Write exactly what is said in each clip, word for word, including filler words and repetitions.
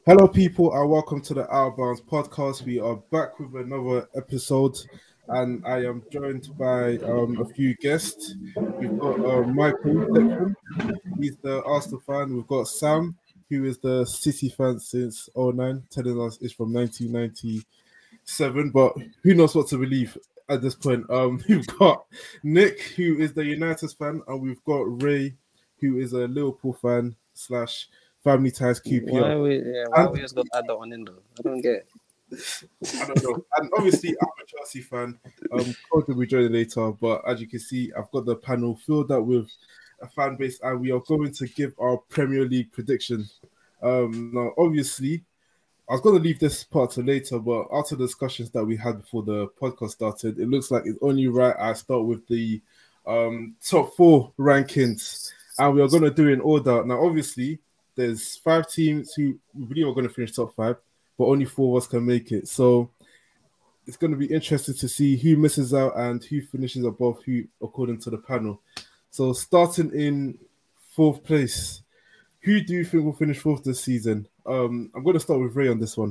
Hello, people, and welcome to the Outbounds podcast. We are back with another episode, and I am joined by um, a few guests. We've got uh, Michael Declan, he's the Arsenal fan. We've got Sam, who is the City fan since oh nine, telling us it's from nineteen ninety-seven, but who knows what to believe at this point. Um, we've got Nick, who is the United fan, and we've got Ray, who is a Liverpool fan slash Family Ties Q P R. Why we, yeah, why and, we just got to add that one in though? I don't get it. I don't know. And obviously, I'm a Chelsea fan. Um, Coach will be joining later, but as you can see, I've got the panel filled up with a fan base, and we are going to give our Premier League prediction. Um, now, obviously, I was going to leave this part to later, but after the discussions that we had before the podcast started, it looks like it's only right I start with the um, top four rankings, and we are going to do it in order. Now, obviously, there's five teams who we believe are going to finish top five, but only four of us can make it. So it's going to be interesting to see who misses out and who finishes above who, according to the panel. So starting in fourth place, who do you think will finish fourth this season? Um, I'm going to start with Ray on this one.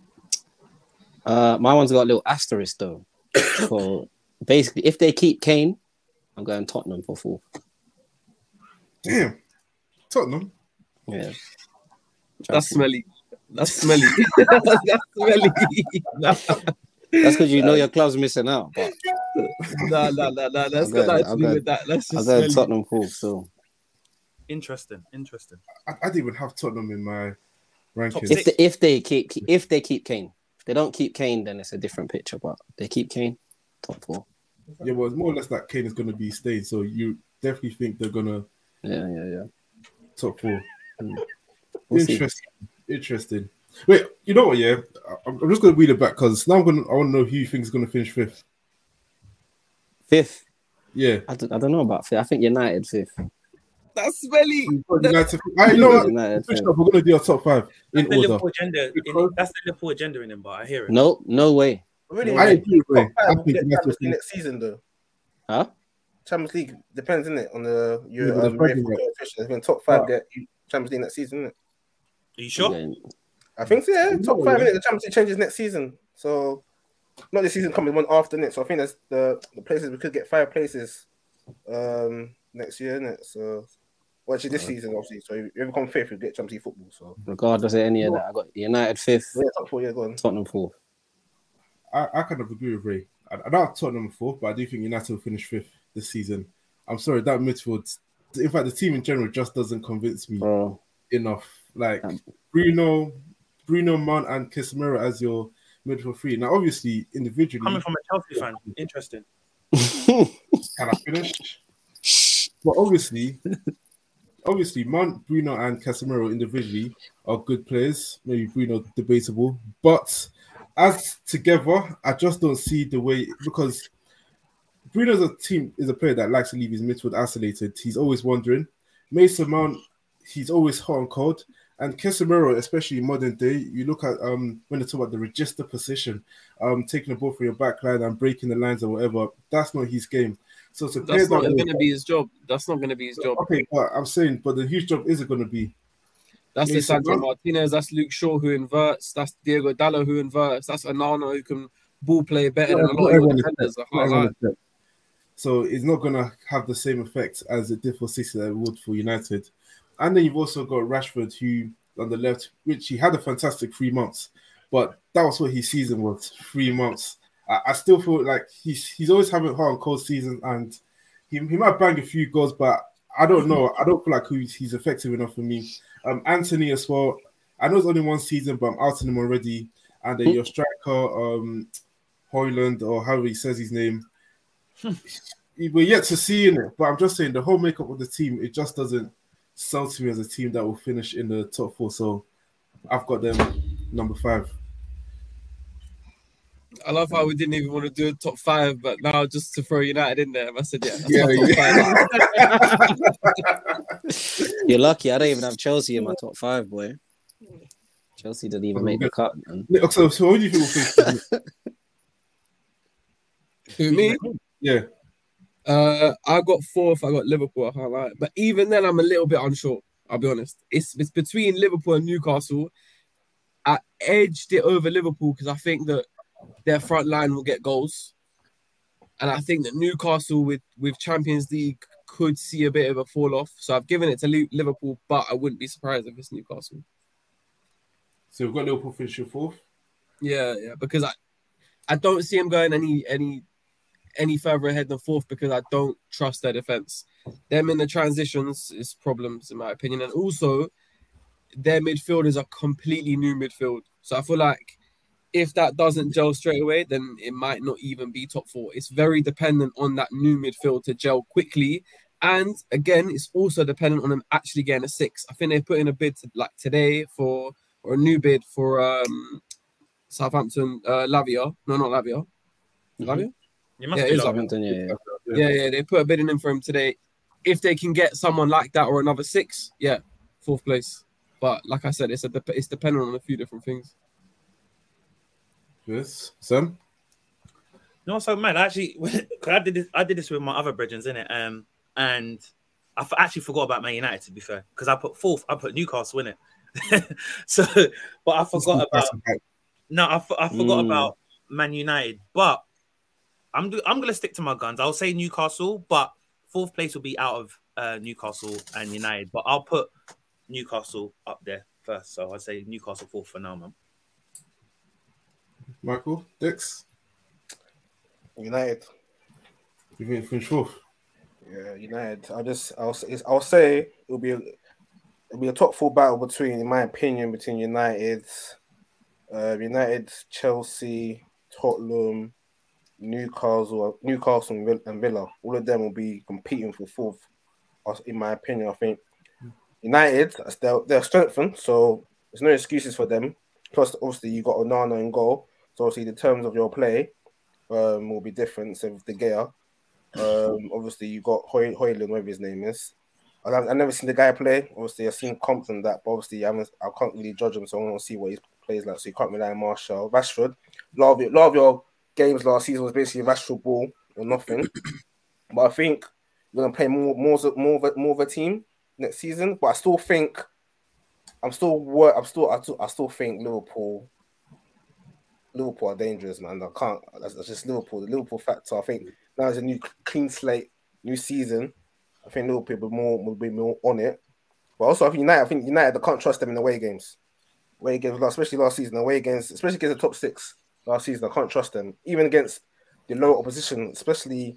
Uh, my one's got a little asterisk though. So basically, if they keep Kane, I'm going Tottenham for fourth. Damn, Tottenham. Yeah, that's smelly. That's smelly. That's smelly. That's because you know your club's missing out. But no, no, no, no. Let's go to do with that. Let's just. I'll go Tottenham fourth. So interesting, interesting. I, I didn't even have Tottenham in my rankings. If they, if they keep if they keep Kane, if they don't keep Kane, then it's a different picture. But they keep Kane, top four. Yeah, well, it's more or less that Kane is going to be staying. So you definitely think they're gonna. Yeah, yeah, yeah. Top four. We'll interesting, see. interesting. Wait, you know what? Yeah, I'm, I'm just going to read it back because now I'm going. I want to know who you think is going to finish fifth. Fifth. Yeah, I don't, I don't know about fifth. I think United fifth. That's smelly. United. I know what. United, we're going to do our top five in that's order. The Liverpool agenda, in, that's the Liverpool agenda in him, but I hear it. No, no way. Really, I agree with Ray. I think United next season though. Huh? Champions League depends, isn't it, on the your yeah, um, coefficient. There's been top five get Champions League next season, isn't it? Are you sure? Yeah. I think so. Yeah, top No, five. yeah. Innit? The Champions League changes next season, so not this season coming one after it. So I think that's the the places we could get five places um next year, isn't it? So well, actually this season obviously. So if you ever come fifth, you get Champions League football. So regardless of any of that, I got United fifth. Yeah, top four. Yeah, go on. Tottenham fourth. I, I kind of agree with Ray. I, I don't have Tottenham fourth, but I do think United will finish fifth this season. I'm sorry, that midfield. In fact, the team in general just doesn't convince me Bro. enough. Like Bruno, Bruno, Mount, and Casemiro as your midfield three. Now, obviously, individually, Coming from a Chelsea fan, interesting. Can I finish? But obviously, obviously, Mount, Bruno, and Casemiro individually are good players. Maybe Bruno debatable, but as together, I just don't see the way because. Bruno's a team is a player that likes to leave his midfield isolated. He's always wandering. Mason Mount, he's always hot and cold. And Casemiro, especially in modern day, you look at um when they talk about the register position, um taking the ball from your back line and breaking the lines or whatever. That's not his game. So to play that's not that going to be his job. That's not going to be his job. Okay, but I'm saying, but the huge job is it going to be? That's Lisandro Martinez. That's Luke Shaw who inverts. That's Diego Dallo who inverts. That's Onana who can ball play better than a lot of defenders. So it's not going to have the same effect as it did for City that it would for United. And then you've also got Rashford, who on the left, which he had a fantastic three months, but that was what his season was, three months. I, I still feel like he's he's always having hot and cold seasons, and he, he might bang a few goals, but I don't know. I don't feel like he's, he's effective enough for me. Um, Anthony as well. I know it's only one season, but I'm out on him already. And then your striker, um, Højlund, or however he says his name, we're yet to see in it, but I'm just saying the whole makeup of the team, it just doesn't sell to me as a team that will finish in the top four. So I've got them number five. I love how we didn't even want to do a top five, but now just to throw United in there, I said, yeah, that's yeah, yeah. Five. You're lucky. I don't even have Chelsea in my top five, boy. Chelsea didn't even make the cut, man. So, so what do you think will finish? Who, me? Yeah. Uh, I got fourth. I got Liverpool. I can't lie. But even then, I'm a little bit unsure. I'll be honest. It's it's between Liverpool and Newcastle. I edged it over Liverpool because I think that their front line will get goals. And I think that Newcastle with, with Champions League could see a bit of a fall off. So I've given it to Liverpool, but I wouldn't be surprised if it's Newcastle. So we've got Liverpool finishing fourth? Yeah, yeah, because I, I don't see them going any any any further ahead than fourth because I don't trust their defense. Them in the transitions is problems in my opinion, and also their midfield is a completely new midfield. So I feel like if that doesn't gel straight away, then it might not even be top four. It's very dependent on that new midfield to gel quickly, and again, it's also dependent on them actually getting a six. I think they put in a bid to, like today for or a new bid for um. Southampton, uh, Lavia. No, not Lavia. Lavia? You must yeah, be it is Southampton, yeah, yeah. yeah, yeah. They put a bidding in for him today. If they can get someone like that or another six, yeah, fourth place. But like I said, it's a it's dependent on a few different things. Yes, Sam. No, so mad. Actually, cause I did this. I did this with my other brethren, innit? Um, and I f- actually forgot about Man United. To be fair, because I put fourth. I put Newcastle in it. so, but I forgot about. No, I, f- I forgot mm. about Man United, but I'm I'm gonna stick to my guns. I'll say Newcastle, but fourth place will be out of uh, Newcastle and United. But I'll put Newcastle up there first. So I'll say Newcastle fourth for now, man. Michael, Dix, United. You think finish fourth? Yeah, United. I'll just I'll I'll say it'll be a, it'll be a top four battle between, in my opinion, between United. Uh, United, Chelsea, Tottenham, Newcastle, Newcastle, and Villa. All of them will be competing for fourth. In my opinion, I think United they're, they're strengthened, so there's no excuses for them. Plus, obviously, you got Onana in goal, so obviously the terms of your play um, will be different. So with De Gea, um, obviously you got Hoy- Hoyland, whatever his name is. I've, I've never seen the guy play. Obviously, I've seen comps and that, but obviously I, haven't, I can't really judge him, so I want to see what he's plays like, so you can't rely on Martial. Rashford, a lot of, your, lot of your games last season was basically Rashford ball or nothing. But I think we're gonna play more, more, more, of a, more of a team next season. But I still think, I'm still, I'm still, I still, I still think Liverpool, Liverpool are dangerous, man. I can't. That's, that's just Liverpool. The Liverpool factor. I think now is a new clean slate, new season. I think Liverpool will be more, will be more on it. But also, I think United, I think United, I can't trust them in away games. Away games, especially last season, away games, especially against the top six last season, I can't trust them. Even against the lower opposition, especially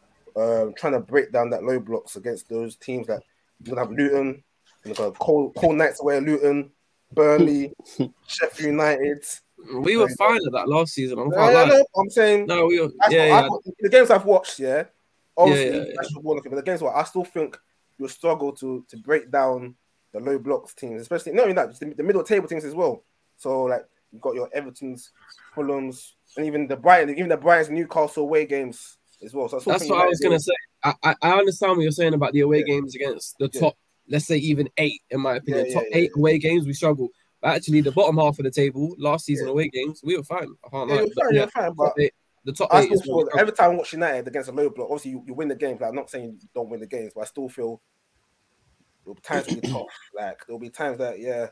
uh, trying to break down that low blocks against those teams that you're gonna have Luton, you're gonna have cold, cold nights away at Luton, Burnley, Sheffield United. We were fine at that last season. I'm, no, no, no, I'm saying no. We were, yeah, yeah. I, the games I've watched, yeah, obviously, yeah, yeah, yeah. But the games where I still think you'll struggle to to break down the low blocks teams, especially not even that, just the, the middle table teams as well. So like you've got your Everton's, Fulham's, and even the Brighton, even the Brighton's Newcastle away games as well. So I that's what I was gonna say. I, I I understand what you're saying about the away yeah. games against the top, yeah. let's say even eight, in my opinion, yeah, top yeah, eight yeah. away games we struggle. But actually, the bottom half of the table last season yeah. away games we were fine. I can't yeah, lie. You're fine, you're fine, but eight, the top I eight. Still feel, every time I watch United against a low block, obviously you, you win the games. Like, I'm not saying you don't win the games, but I still feel. There'll be times will be tough. Like there'll be times that, yeah,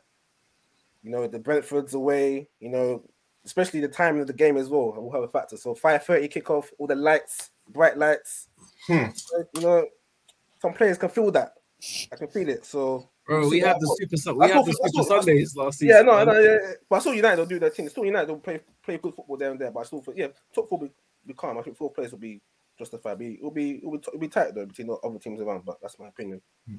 you know, the Brentford's away, you know, especially the timing of the game as well will have a factor. So five thirty kickoff, all the lights, bright lights. Hmm. You know, some players can feel that. I can feel it. So bro, we had the super we had the super Sundays last season. Yeah, no, no, yeah, yeah. But I saw United will do their thing. Still United will play play good football there and there. But I still feel, yeah, top four will be, be calm. I think four players will be justified. Be it'll be it'll be, it'll be tight though between the other teams around. But that's my opinion. Hmm.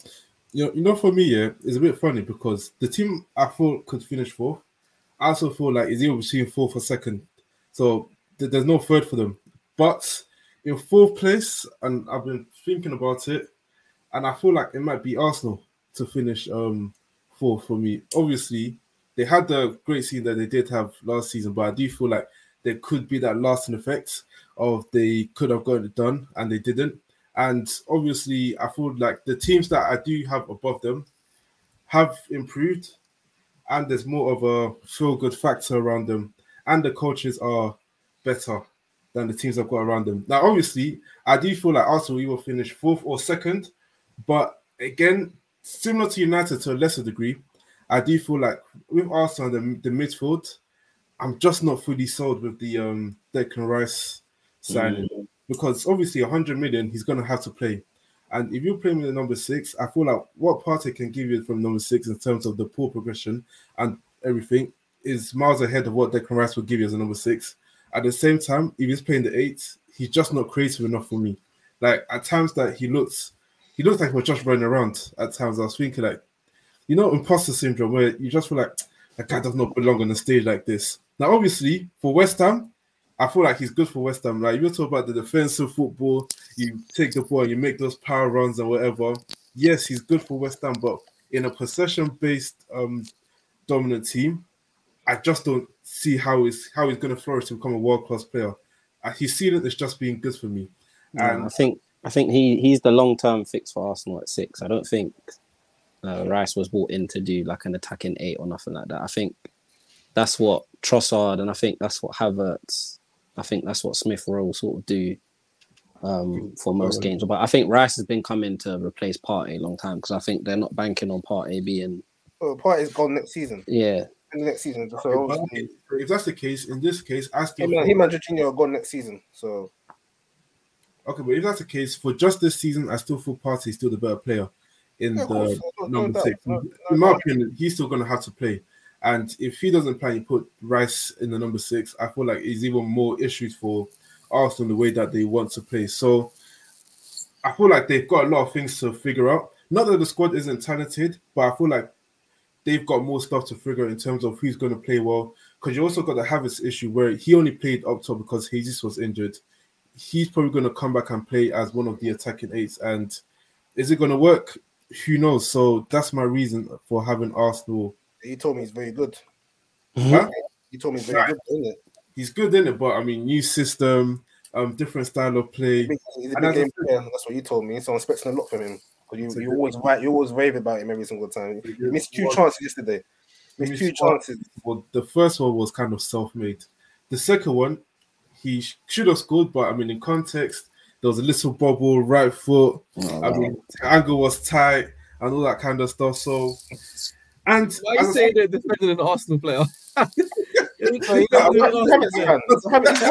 You know, you know, for me, yeah, it's a bit funny because the team I thought could finish fourth, I also feel like it's either between fourth or second. So th- there's no third for them. But in fourth place, and I've been thinking about it, and I feel like it might be Arsenal to finish um, fourth for me. Obviously, they had the great season that they did have last season, but I do feel like there could be that lasting effect of they could have got it done and they didn't. And obviously, I feel like the teams that I do have above them have improved, and there's more of a feel-good factor around them, and the coaches are better than the teams I've got around them. Now, obviously, I do feel like Arsenal will finish fourth or second, but again, similar to United to a lesser degree, I do feel like with Arsenal, the, the midfield, I'm just not fully sold with the um, Declan Rice signing mm. because obviously one hundred million, he's going to have to play. And if you're playing with the number six, I feel like what Partey can give you from number six in terms of the poor progression and everything is miles ahead of what Declan Rice will give you as a number six. At the same time, if he's playing the eight, he's just not creative enough for me. Like at times that he looks, he looks like he was just running around. At times I was thinking like, you know, imposter syndrome where you just feel like that guy does not belong on the stage like this. Now, obviously, for West Ham, I feel like he's good for West Ham. Like, you're talking about the defensive football, you take the ball and you make those power runs and whatever. Yes, he's good for West Ham, but in a possession-based um, dominant team, I just don't see how he's, how he's going to flourish to become a world-class player. Uh, his ceiling is just being good for me. Yeah, and I think I think he, he's the long-term fix for Arsenal at six. I don't think uh, Rice was brought in to do like an attacking eight or nothing like that. I think that's what Trossard and I think that's what Havertz, I think that's what Smith Rowe sort of do um, for most oh, games. But I think Rice has been coming to replace Partey a long time because I think they're not banking on Partey being... Oh, Partey's gone next season. Yeah. In the next season. So okay, if that's the case, in this case, I still... Him, him and Jorginho are gone next season, so... Okay, but if that's the case, for just this season, I still feel Partey is still the better player in yeah, the no, number no, six. No, no, in my no. opinion, he's still going to have to play. And if he doesn't play, you put Rice in the number six, I feel like it's even more issues for Arsenal the way that they want to play. So I feel like they've got a lot of things to figure out. Not that the squad isn't talented, but I feel like they've got more stuff to figure out in terms of who's going to play well. Because you also got the Havertz issue where he only played up top because Jesus was injured. He's probably going to come back and play as one of the attacking eights. And is it going to work? Who knows? So that's my reason for having Arsenal. He told me he's very good. Huh? He told me he's very right. good, isn't it? He's good in it, but I mean, new system, um, different style of play. He's a big game player. That's what you told me. So I'm expecting a lot from him. You, you always right, you always rave about him every single time. He missed two chances yesterday. Missed two chances. Well, the first one was kind of self-made. The second one, he should have scored, but I mean, in context, there was a little bubble, right foot. Oh, I mean, the angle was tight and all that kind of stuff. So, and why are you saying they're defending an Arsenal player? He's a Havertz fan. He's a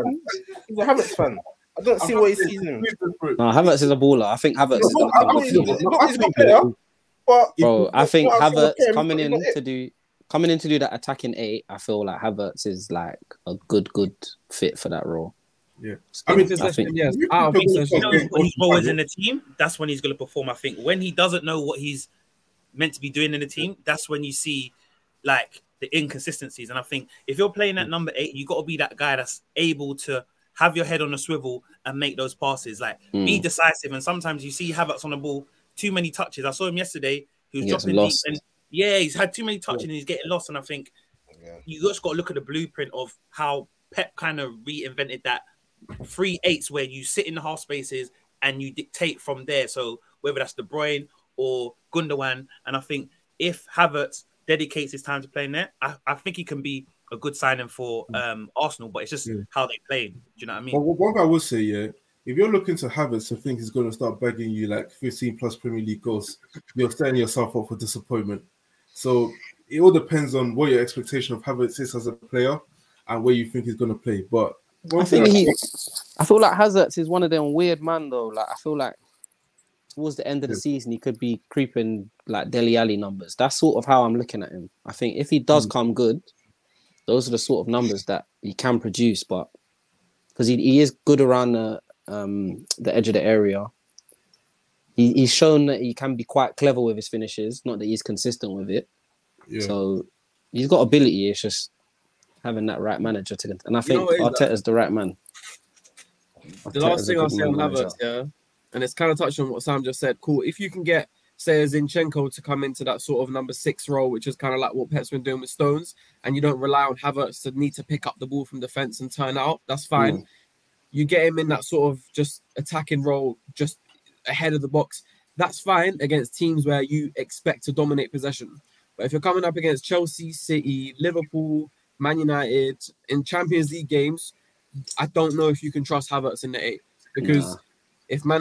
Havertz fan. I don't see what he's seeing. No, Havertz is a baller. I think Havertz is going to come player. But bro, I think Havertz coming in to do coming in to do that attacking eight. I feel like Havertz is like a good, good fit for that role. Yeah, I mean, I think, yes. I think so. You know, when he's always in the team, that's when he's going to perform. I think when he doesn't know what he's meant to be doing in the team, that's when you see like the inconsistencies. And I think if you're playing at number eight, you got to be that guy that's able to have your head on a swivel and make those passes, like mm. be decisive. And sometimes you see Havertz on the ball, too many touches. I saw him yesterday. He was he dropping deep, and yeah, he's had too many touches yeah. and he's getting lost. And I think yeah. you just got to look at the blueprint of how Pep kind of reinvented that three eights where you sit in the half spaces and you dictate from there. So whether that's De Bruyne or Gundogan, and I think if Havertz dedicates his time to playing there, I, I think he can be a good signing for um, Arsenal, but it's just yeah. how they play. Do you know what I mean? Well, one thing I would say, yeah, if you're looking to Havertz and think he's going to start begging you like fifteen plus Premier League goals, you're setting yourself up for disappointment. So it all depends on what your expectation of Havertz is as a player and where you think he's going to play. But I think I, he, I feel like Havertz is one of them weird man though. Like I feel like towards the end of the yeah. season, he could be creeping like Dele Alli numbers. That's sort of how I'm looking at him. I think if he does mm. come good, those are the sort of numbers that he can produce. But because he, he is good around the um, the edge of the area, he, he's shown that he can be quite clever with his finishes. Not that he's consistent with it. Yeah. So he's got ability. It's just having that right manager to, and I think you know Arteta's the right man. Arteta's the last thing I'll say on Havertz, yeah, and it's kind of touching on what Sam just said. Cool, if you can get, say, a Zinchenko to come into that sort of number six role, which is kind of like what Pep's been doing with Stones, and you don't rely on Havertz to need to pick up the ball from defense and turn out, that's fine. Mm. You get him in that sort of just attacking role, just ahead of the box. That's fine against teams where you expect to dominate possession. But if you're coming up against Chelsea, City, Liverpool, Man United in Champions League games, I don't know if you can trust Havertz in the eight because nah. if Man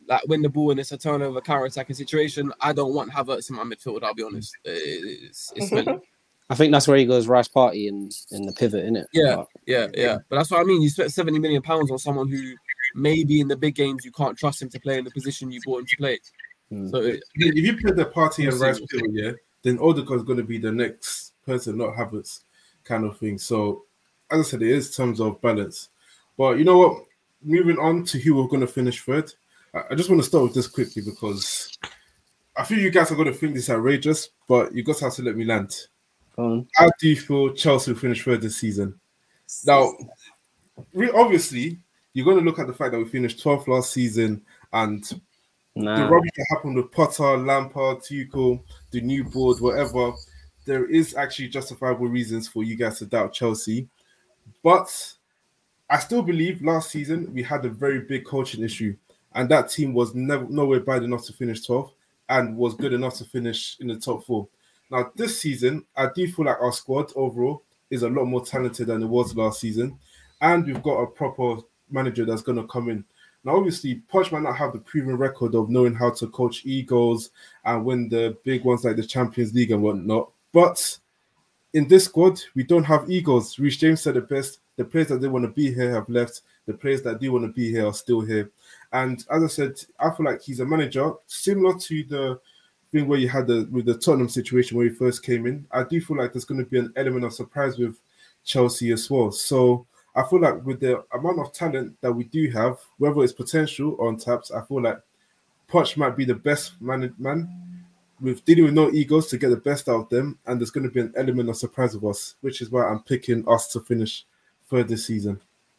like win the ball and it's a turnover, counter-attacking situation, I don't want Havertz in my midfield. I'll be honest. It's it's smelly. I think that's where he goes Rice Party in, in the pivot, innit? Yeah, But, yeah, yeah. But that's what I mean. You spent seventy million pounds on someone who maybe in the big games you can't trust him to play in the position you bought him to play. mm. So it, If you play the Party and We'll Rice see. pivot, yeah, then Odegaard's going to be the next person, not Havertz, kind of thing. So, as I said, it is terms of balance. But you know what? Moving on to who we're going to finish third. I, I just want to start with this quickly because I feel you guys are going to think this is outrageous, but you guys have to let me land. Go on. How do you feel Chelsea will finish third this season? Now, re- obviously, you're going to look at the fact that we finished twelfth last season and the Nah. rubbish that happened with Potter, Lampard, Tuchel, the new board, whatever. There is actually justifiable reasons for you guys to doubt Chelsea. But I still believe last season we had a very big coaching issue, and that team was never nowhere bad enough to finish twelfth and was good enough to finish in the top four. Now, this season, I do feel like our squad overall is a lot more talented than it was last season, and we've got a proper manager that's going to come in. Now, obviously, Poch might not have the proven record of knowing how to coach egos and win the big ones like the Champions League and whatnot, but in this squad, we don't have egos. Reece James said it best. The players that they want to be here have left. The players that do want to be here are still here. And as I said, I feel like he's a manager similar to the thing where you had the with the Tottenham situation where he first came in. I do feel like there's going to be an element of surprise with Chelsea as well. So I feel like with the amount of talent that we do have, whether it's potential or untapped, I feel like Poch might be the best man, man with dealing with no egos to get the best out of them. And there's going to be an element of surprise with us, which is why I'm picking us to finish third this season.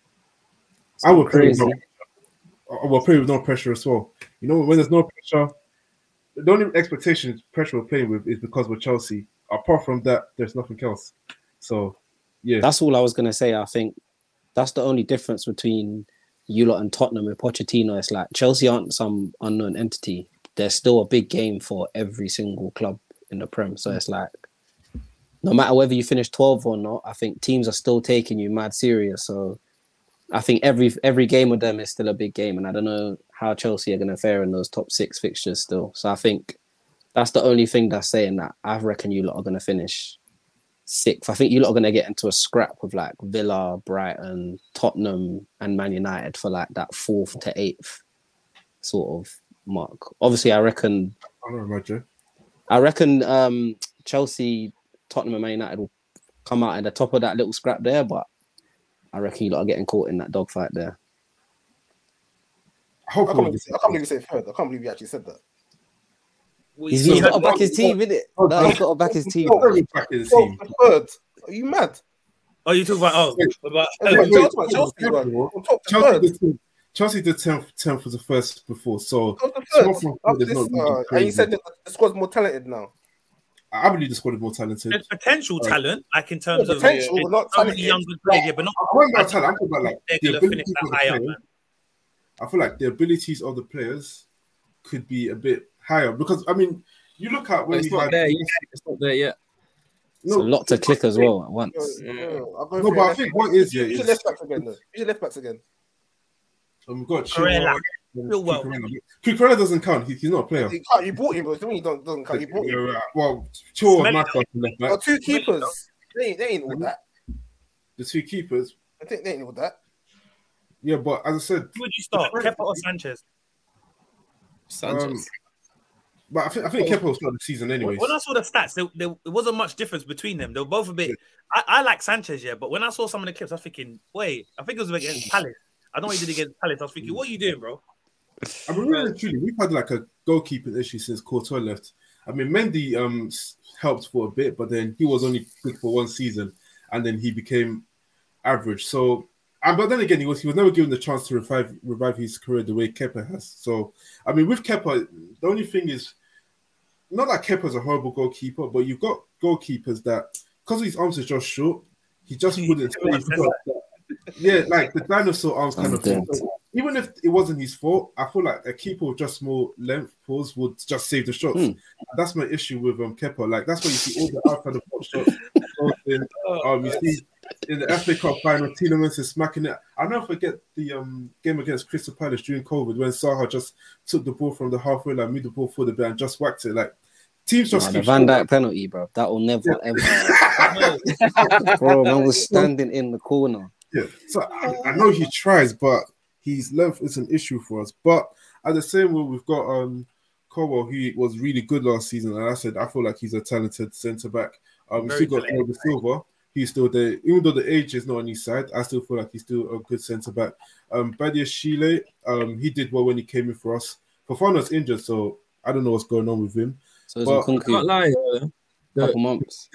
I will play with no, I will play with no pressure as well. You know, when there's no pressure, the only expectation pressure we're playing with is because we're Chelsea. Apart from that, there's nothing else. So, yeah. That's all I was going to say. I think that's the only difference between you lot and Tottenham with Pochettino. It's like Chelsea aren't some unknown entity. There's still a big game for every single club in the Prem. So it's like, no matter whether you finish twelfth or not, I think teams are still taking you mad serious. So I think every every game with them is still a big game. And I don't know how Chelsea are going to fare in those top six fixtures still. So I think that's the only thing that's saying that I reckon you lot are going to finish sixth. I think you lot are going to get into a scrap with like Villa, Brighton, Tottenham and Man United for like that fourth to eighth sort of mark. Obviously, I reckon... I don't imagine. I reckon um, Chelsea, Tottenham and Man United will come out at the top of that little scrap there, but I reckon you lot are getting caught in that dogfight there. I can't, believe, I can't believe you said third. I can't believe you actually said that. He's, he's got to back his team, innit? No, he's got to back his team. Back his team. Third. Are you mad? Oh, you talk about oh, about Wait, wait, wait, wait, Chelsea, bro. On top to Chelsea third. did, Chelsea did tenth, tenth was the first before, so Top to small third. from After third is this, not really uh, and crazy. you said that the squad's more talented now. I believe the squad is more talented. there's potential Right. talent, like in terms Yeah, of potential, there's but not so many talented. young good players, yeah, but not I won't about talent. I'm talking about like they're the gonna finish abilities that of the high up, players. man. I feel like the abilities of the players could be a bit higher because I mean, you look at But when it's we not had there yet. It's not there yet. It's a lot to click as well at once. Yo, yo, I'll go No, through but I it. think what is yeah, Who's your is left backs again? Though? Who's your left backs again? um, we've got Corella. Chilwell, Real well. Cucurella doesn't count. He, he's not a player. You, can't, you bought him, but you don't doesn't count. You bought him. Yeah, well, Chilwell Smelly was my first left Well, back. two keepers. They ain't, they ain't all that. The two keepers. I think they ain't all that. Yeah, but as I said, Who would you start, Kepa or Sanchez? Sanchez. um, but I think I think Kepa will start the season anyways. When I saw the stats, there, there, there wasn't much difference between them. They were both a bit. I, I like Sanchez, yeah, but when I saw some of the clips, I was thinking, wait, I think it was against Palace. I know what he did against Palace. I was thinking, what are you doing, bro? I mean, really and truly, we've had like a goalkeeping issue since Courtois left. I mean, Mendy um s- helped for a bit, but then he was only good for one season, and then he became average. So, and but then again, he was he was never given the chance to revive revive his career the way Kepa has. So, I mean, with Kepa, the only thing is not that Kepa's a horrible goalkeeper, but you've got goalkeepers that because his arms are just short, he just wouldn't. Yeah, like the dinosaur arms kind I'm of thing. dead. So even if it wasn't his fault, I feel like a keeper with just more length pause would just save the shots. Hmm. And that's my issue with um Kepa. Like that's why you see all the outside of box shots. Crossing, Um, you see in the F A Cup final, Tielemans is smacking it. I'll never forget the um, game against Crystal Palace during COVID when Saha just took the ball from the halfway line, moved the ball for the bit and just whacked it. Like teams just nah, the Van Dijk penalty, bro. That will never yeah. ever. Bro, man was standing in the corner. Yeah, so I, I know he tries, but his length is an issue for us. But at the same way, we've got um Cowell, who was really good last season, and I said I feel like he's a talented centre back. Um, we still got Thiago Silva. He's still there, even though the age is not on his side. I still feel like he's still a good centre back. Um, Badiashile, um, he did well when he came in for us. Fofana's injured, so I don't know what's going on with him. So it's Nkunku. I can't lie. Uh, the, couple months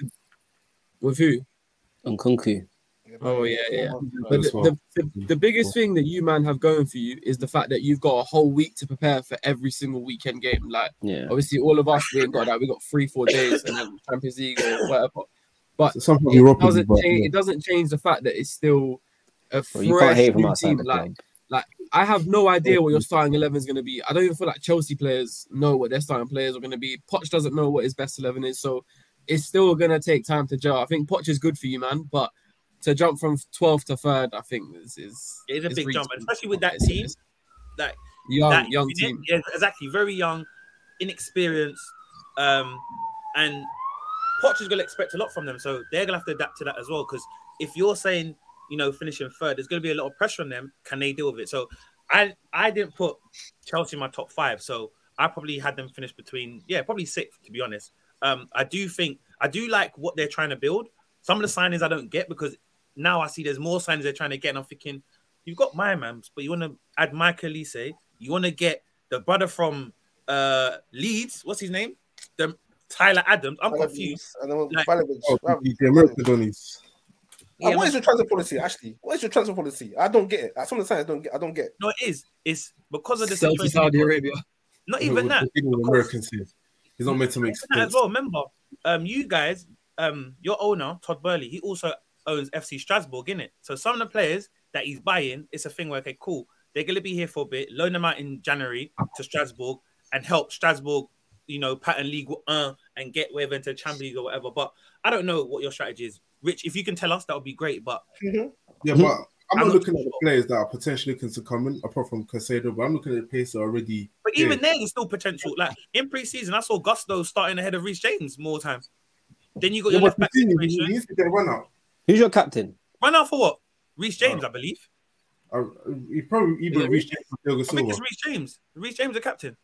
with who? Nkunku. Oh yeah, yeah. But the, the, the, the biggest thing that you man have going for you is the fact that you've got a whole week to prepare for every single weekend game. Like, yeah. obviously, all of us we ain't got that. We got three, four days, and then Champions League or whatever. But so it doesn't change. Yeah. It doesn't change the fact that it's still a fresh well, you can't hate new team. Like, like I have no idea what your starting eleven is going to be. I don't even feel like Chelsea players know what their starting players are going to be. Poch doesn't know what his best eleven is, so it's still going to take time to gel. I think Poch is good for you, man, but to jump from twelfth to third, I think is is it's a is big reaching. jump, especially with that team, like young, that young unit. team. Yeah, exactly. Very young, inexperienced, um, and Poch is going to expect a lot from them, so they're going to have to adapt to that as well. Because if you're saying, you know, finishing third, there's going to be a lot of pressure on them. Can they deal with it? So I I didn't put Chelsea in my top five, so I probably had them finish between yeah, probably sixth to be honest. Um, I do think I do like what they're trying to build. Some of the signings I don't get because now I see there's more signings they're trying to get, and I'm thinking you've got my man, but you want to add Michael Elise, you want to get the brother from uh, Leeds, what's his name? The Tyler Adams. I'm confused. And then like, oh, the American Donnies. Yeah, what is your transfer policy, Ashley? What is your transfer policy? I don't get it. Some of the signs I don't get. I don't get. No, it is. It's because of the Saudi, Saudi Arabia. Not even that. Americans here. He's not meant to make sense. As well, remember, um, you guys, um, your owner Todd Burley, he also owns F C Strasbourg, innit? So some of the players that he's buying, it's a thing where okay, cool, they're gonna be here for a bit, loan them out in January to Strasbourg and help Strasbourg, you know, pattern League uh, and get whatever into Champions League or whatever. But I don't know what your strategy is, Rich. If you can tell us, that would be great. But mm-hmm. yeah, but I'm, I'm not looking at the players that are potentially looking to come in, apart from Casado. But I'm looking at the players that are already. But even there, there's still potential. Like in pre-season, I saw Gusto starting ahead of Reece James more time. Then you got yeah, your left back situation. He needs to get a run out. Who's your captain? Run out for what? Reece James, uh, I believe. Uh, he probably even Reece James. I think it's Reece James. Reece James, the captain.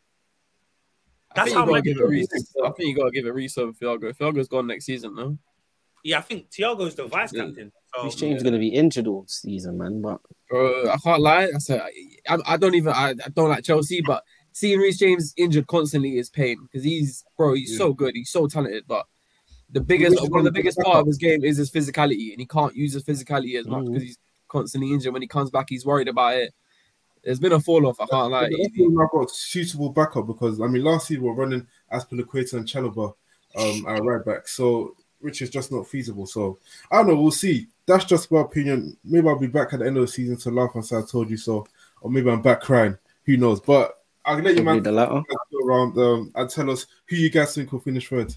That's how I give it Reece. I think you got to give it Reece over Thiago. Thiago's gone next season, no? Yeah, I think Thiago's the vice captain. So, Reece James yeah. is going to be injured all season, man. But uh, I can't lie. I said I, I don't even. I, I don't like Chelsea, but seeing Reece James injured constantly is pain because he's bro. He's yeah. so good. He's so talented, but the biggest one of the biggest part of his game is his physicality, and he can't use his physicality as much because mm-hmm. he's constantly injured. When he comes back, he's worried about it. There's been a fall off. I can't lie. I've got suitable backup because I mean last year we were running Azpilicueta and Chalobah um at right back, so which is just not feasible. So I don't know. We'll see. That's just my opinion. Maybe I'll be back at the end of the season to laugh and say I told you so, or maybe I'm back crying. Who knows? But I'll let you man the latter. go around um, and tell us who you guys think will finish third.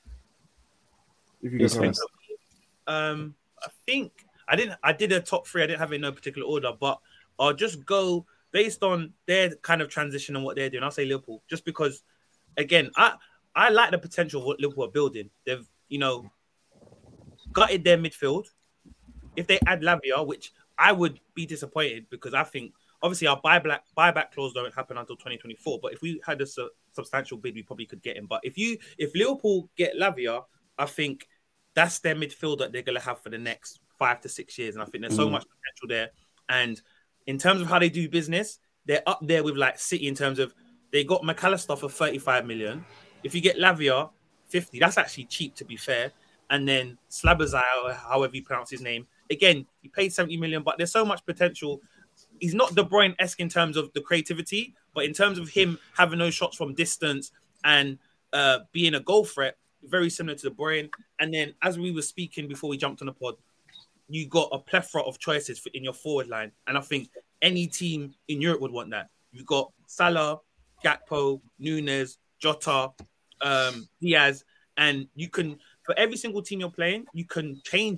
If you guys have. Um, I think I didn't. I did a top three. I didn't have it in no particular order, but I'll just go based on their kind of transition and what they're doing. I'll say Liverpool, just because, again, I I like the potential of what Liverpool are building. They've, you know, gutted their midfield. If they add Lavia, which I would be disappointed because I think obviously our buyback buyback clause don't happen until twenty twenty-four. But if we had a su- substantial bid, we probably could get him. But if you if Liverpool get Lavia, I think that's their midfield that they're going to have for the next five to six years. And I think there's so mm. much potential there. And in terms of how they do business, they're up there with like City in terms of they got McAllister for thirty-five million. If you get Lavia, fifty, that's actually cheap to be fair. And then Slabazai, or however you pronounce his name, again, he paid seventy million, but there's so much potential. He's not De Bruyne-esque in terms of the creativity, but in terms of him having those shots from distance and uh, being a goal threat, very similar to De Bruyne. And then, as we were speaking before we jumped on the pod, you got a plethora of choices for, in your forward line. And I think any team in Europe would want that. You've got Salah, Gakpo, Nunes, Jota, um, Diaz, and you can, for every single team you're playing, you can change it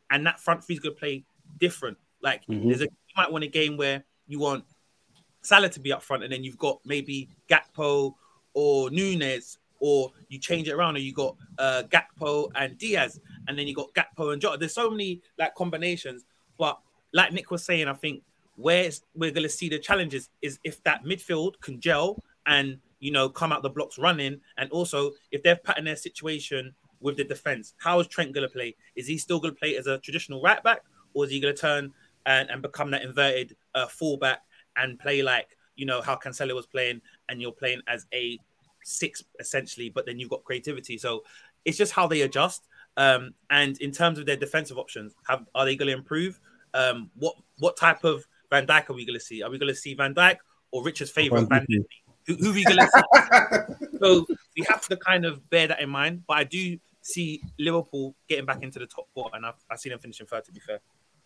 and that front three is going to play different. Like Mhm. there's a you might want a game where you want Salah to be up front, and then you've got maybe Gakpo or Nunes, or you change it around, or you got uh, Gakpo and Diaz, and then you got Gakpo and Jota. There's so many like combinations, but like Nick was saying, I think where it's- we're going to see the challenges is if that midfield can gel and you know come out the blocks running, and also if they're patting their situation with the defense. How is Trent going to play? Is he still going to play as a traditional right back, or is he going to turn and, and become that inverted uh, fullback and play like, you know, how Cancelo was playing, and you're playing as a six essentially, but then you've got creativity. So it's just how they adjust. Um, and in terms of their defensive options, have are they going to improve? Um, what what type of Van Dijk are we going to see? Are we going to see Van Dijk or Richard's favorite Van Dijk? Who, who are we going to see? So we have to kind of bear that in mind. But I do see Liverpool getting back into the top four, and I've, I've seen them finishing third, to be fair.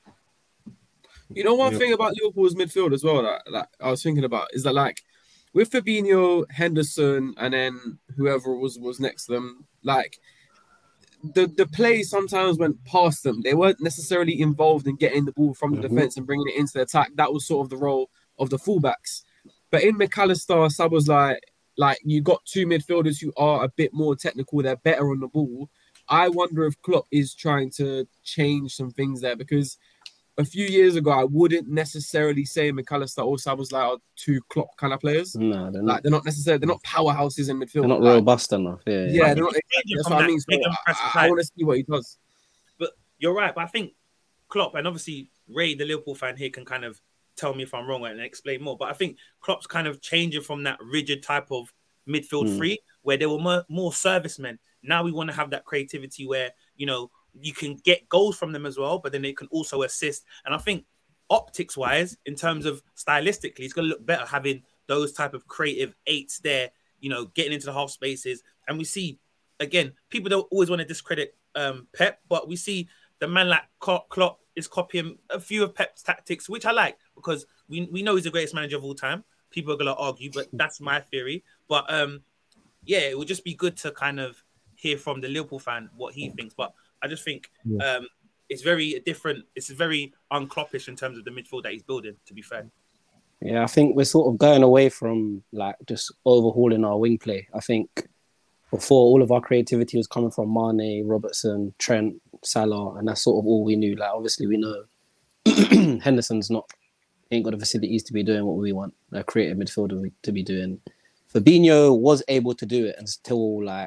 You know, one Yeah. thing about Liverpool's midfield as well that, that I was thinking about is that, like, with Fabinho, Henderson, and then whoever was, was next to them, like, the, the play sometimes went past them. They weren't necessarily involved in getting the ball from the Mhm. defense and bringing it into the attack. That was sort of the role of the fullbacks. But in McAllister, Sabo's like, like you got two midfielders who are a bit more technical. They're better on the ball. I wonder if Klopp is trying to change some things there, because a few years ago, I wouldn't necessarily say McAllister or Sabo's are two Klopp kind of players. No, they're Like not. they're not necessarily they're not powerhouses in midfield. They're not Like, robust enough. Yeah, yeah. yeah, I they're think not. it's changing That's from what I that mean. So big and I, impressive I side. want to see what he does. But you're right. But I think Klopp, and obviously Ray, the Liverpool fan here, can kind of tell me if I'm wrong and explain more. But I think Klopp's kind of changing from that rigid type of midfield Mm. three where there were more, more servicemen. Now we want to have that creativity where, you know, you can get goals from them as well, but then they can also assist. And I think optics wise, in terms of stylistically, it's going to look better having those type of creative eights there, you know, getting into the half spaces. And we see, again, people don't always want to discredit um, Pep, but we see the man like Klopp Klopp is copying a few of Pep's tactics, which I like, because we, we know he's the greatest manager of all time. People are going to argue, but that's my theory. But um, yeah, it would just be good to kind of hear from the Liverpool fan what he thinks. But I just think Yeah. um, it's very different. It's very uncloppish in terms of the midfield that he's building, to be fair. Yeah, I think we're sort of going away from like just overhauling our wing play. I think before, all of our creativity was coming from Mane, Robertson, Trent, Salah, and that's sort of all we knew. Like, obviously, we know Henderson's not ain't got the facilities to be doing what we want a creative midfielder to be doing. Fabinho was able to do it until, like,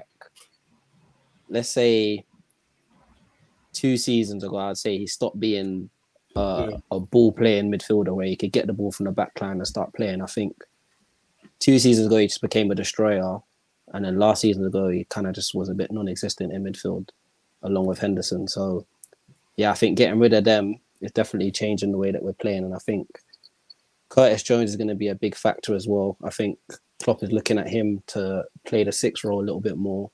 let's say two seasons ago. I'd say he stopped being uh, Yeah. a ball playing midfielder where he could get the ball from the back line and start playing. I think two seasons ago he just became a destroyer, and then last season ago he kind of just was a bit non-existent in midfield along with Henderson. So yeah, I think getting rid of them is definitely changing the way that we're playing, and I think Curtis Jones is going to be a big factor as well. I think Klopp is looking at him to play the six role a little bit more.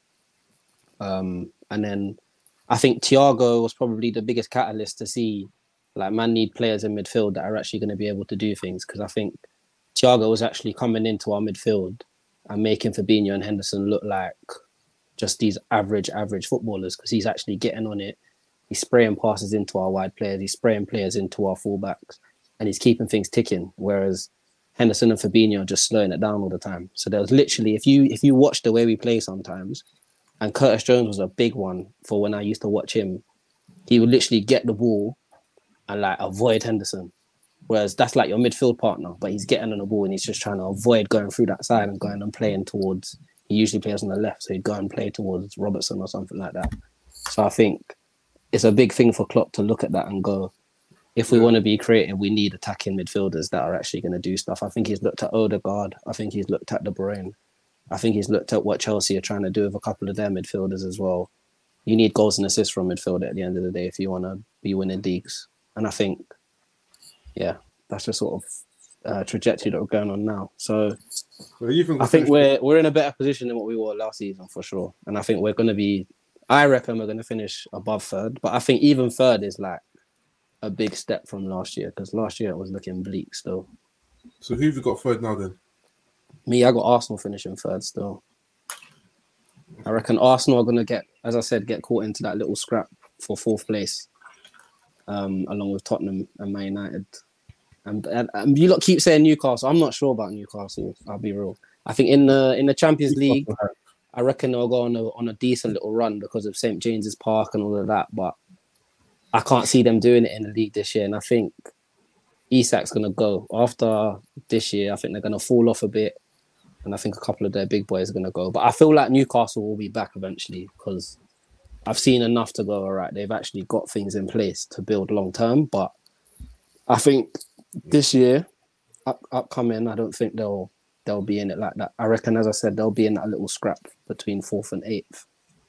Um, and then I think Thiago was probably the biggest catalyst to see, like, man need players in midfield that are actually going to be able to do things. Because I think Thiago was actually coming into our midfield and making Fabinho and Henderson look like just these average, average footballers, because he's actually getting on it. He's spraying passes into our wide players. He's spraying players into our fullbacks, and he's keeping things ticking. Whereas Henderson and Fabinho are just slowing it down all the time. So there was literally, if you if you watch the way we play sometimes, and Curtis Jones was a big one for when I used to watch him, he would literally get the ball and like avoid Henderson. Whereas that's like your midfield partner, but he's getting on the ball and he's just trying to avoid going through that side and going and playing towards, he usually plays on the left, so he'd go and play towards Robertson or something like that. So I think it's a big thing for Klopp to look at that and go, if we Yeah. want to be creative, we need attacking midfielders that are actually going to do stuff. I think he's looked at Odegaard. I think he's looked at De Bruyne. I think he's looked at what Chelsea are trying to do with a couple of their midfielders as well. You need goals and assists from midfield at the end of the day if you want to be winning leagues. And I think, yeah, that's the sort of uh, trajectory that we're going on now. So So you think I think we're we're in a better position than what we were last season for sure. And I think we're going to be, I reckon we're going to finish above third. But I think even third is like a big step from last year, because last year it was looking bleak still. So who have you got third now then? Me, I got Arsenal finishing third still. I reckon Arsenal are going to get, as I said, get caught into that little scrap for fourth place. um, along with Tottenham and Man United. And, and, and you lot keep saying Newcastle. I'm not sure about Newcastle. I'll be real. I think in the in the Champions League, I reckon they'll go on a on a decent little run because of Saint James's Park and all of that. But I can't see them doing it in the league this year. And I think Isak's going to go after this year. I think they're going to fall off a bit, and I think a couple of their big boys are going to go. But I feel like Newcastle will be back eventually because I've seen enough to go. All right, they've actually got things in place to build long term. But I think this year, up, upcoming, I don't think they'll they'll be in it like that. I reckon, as I said, they'll be in that little scrap between fourth and eighth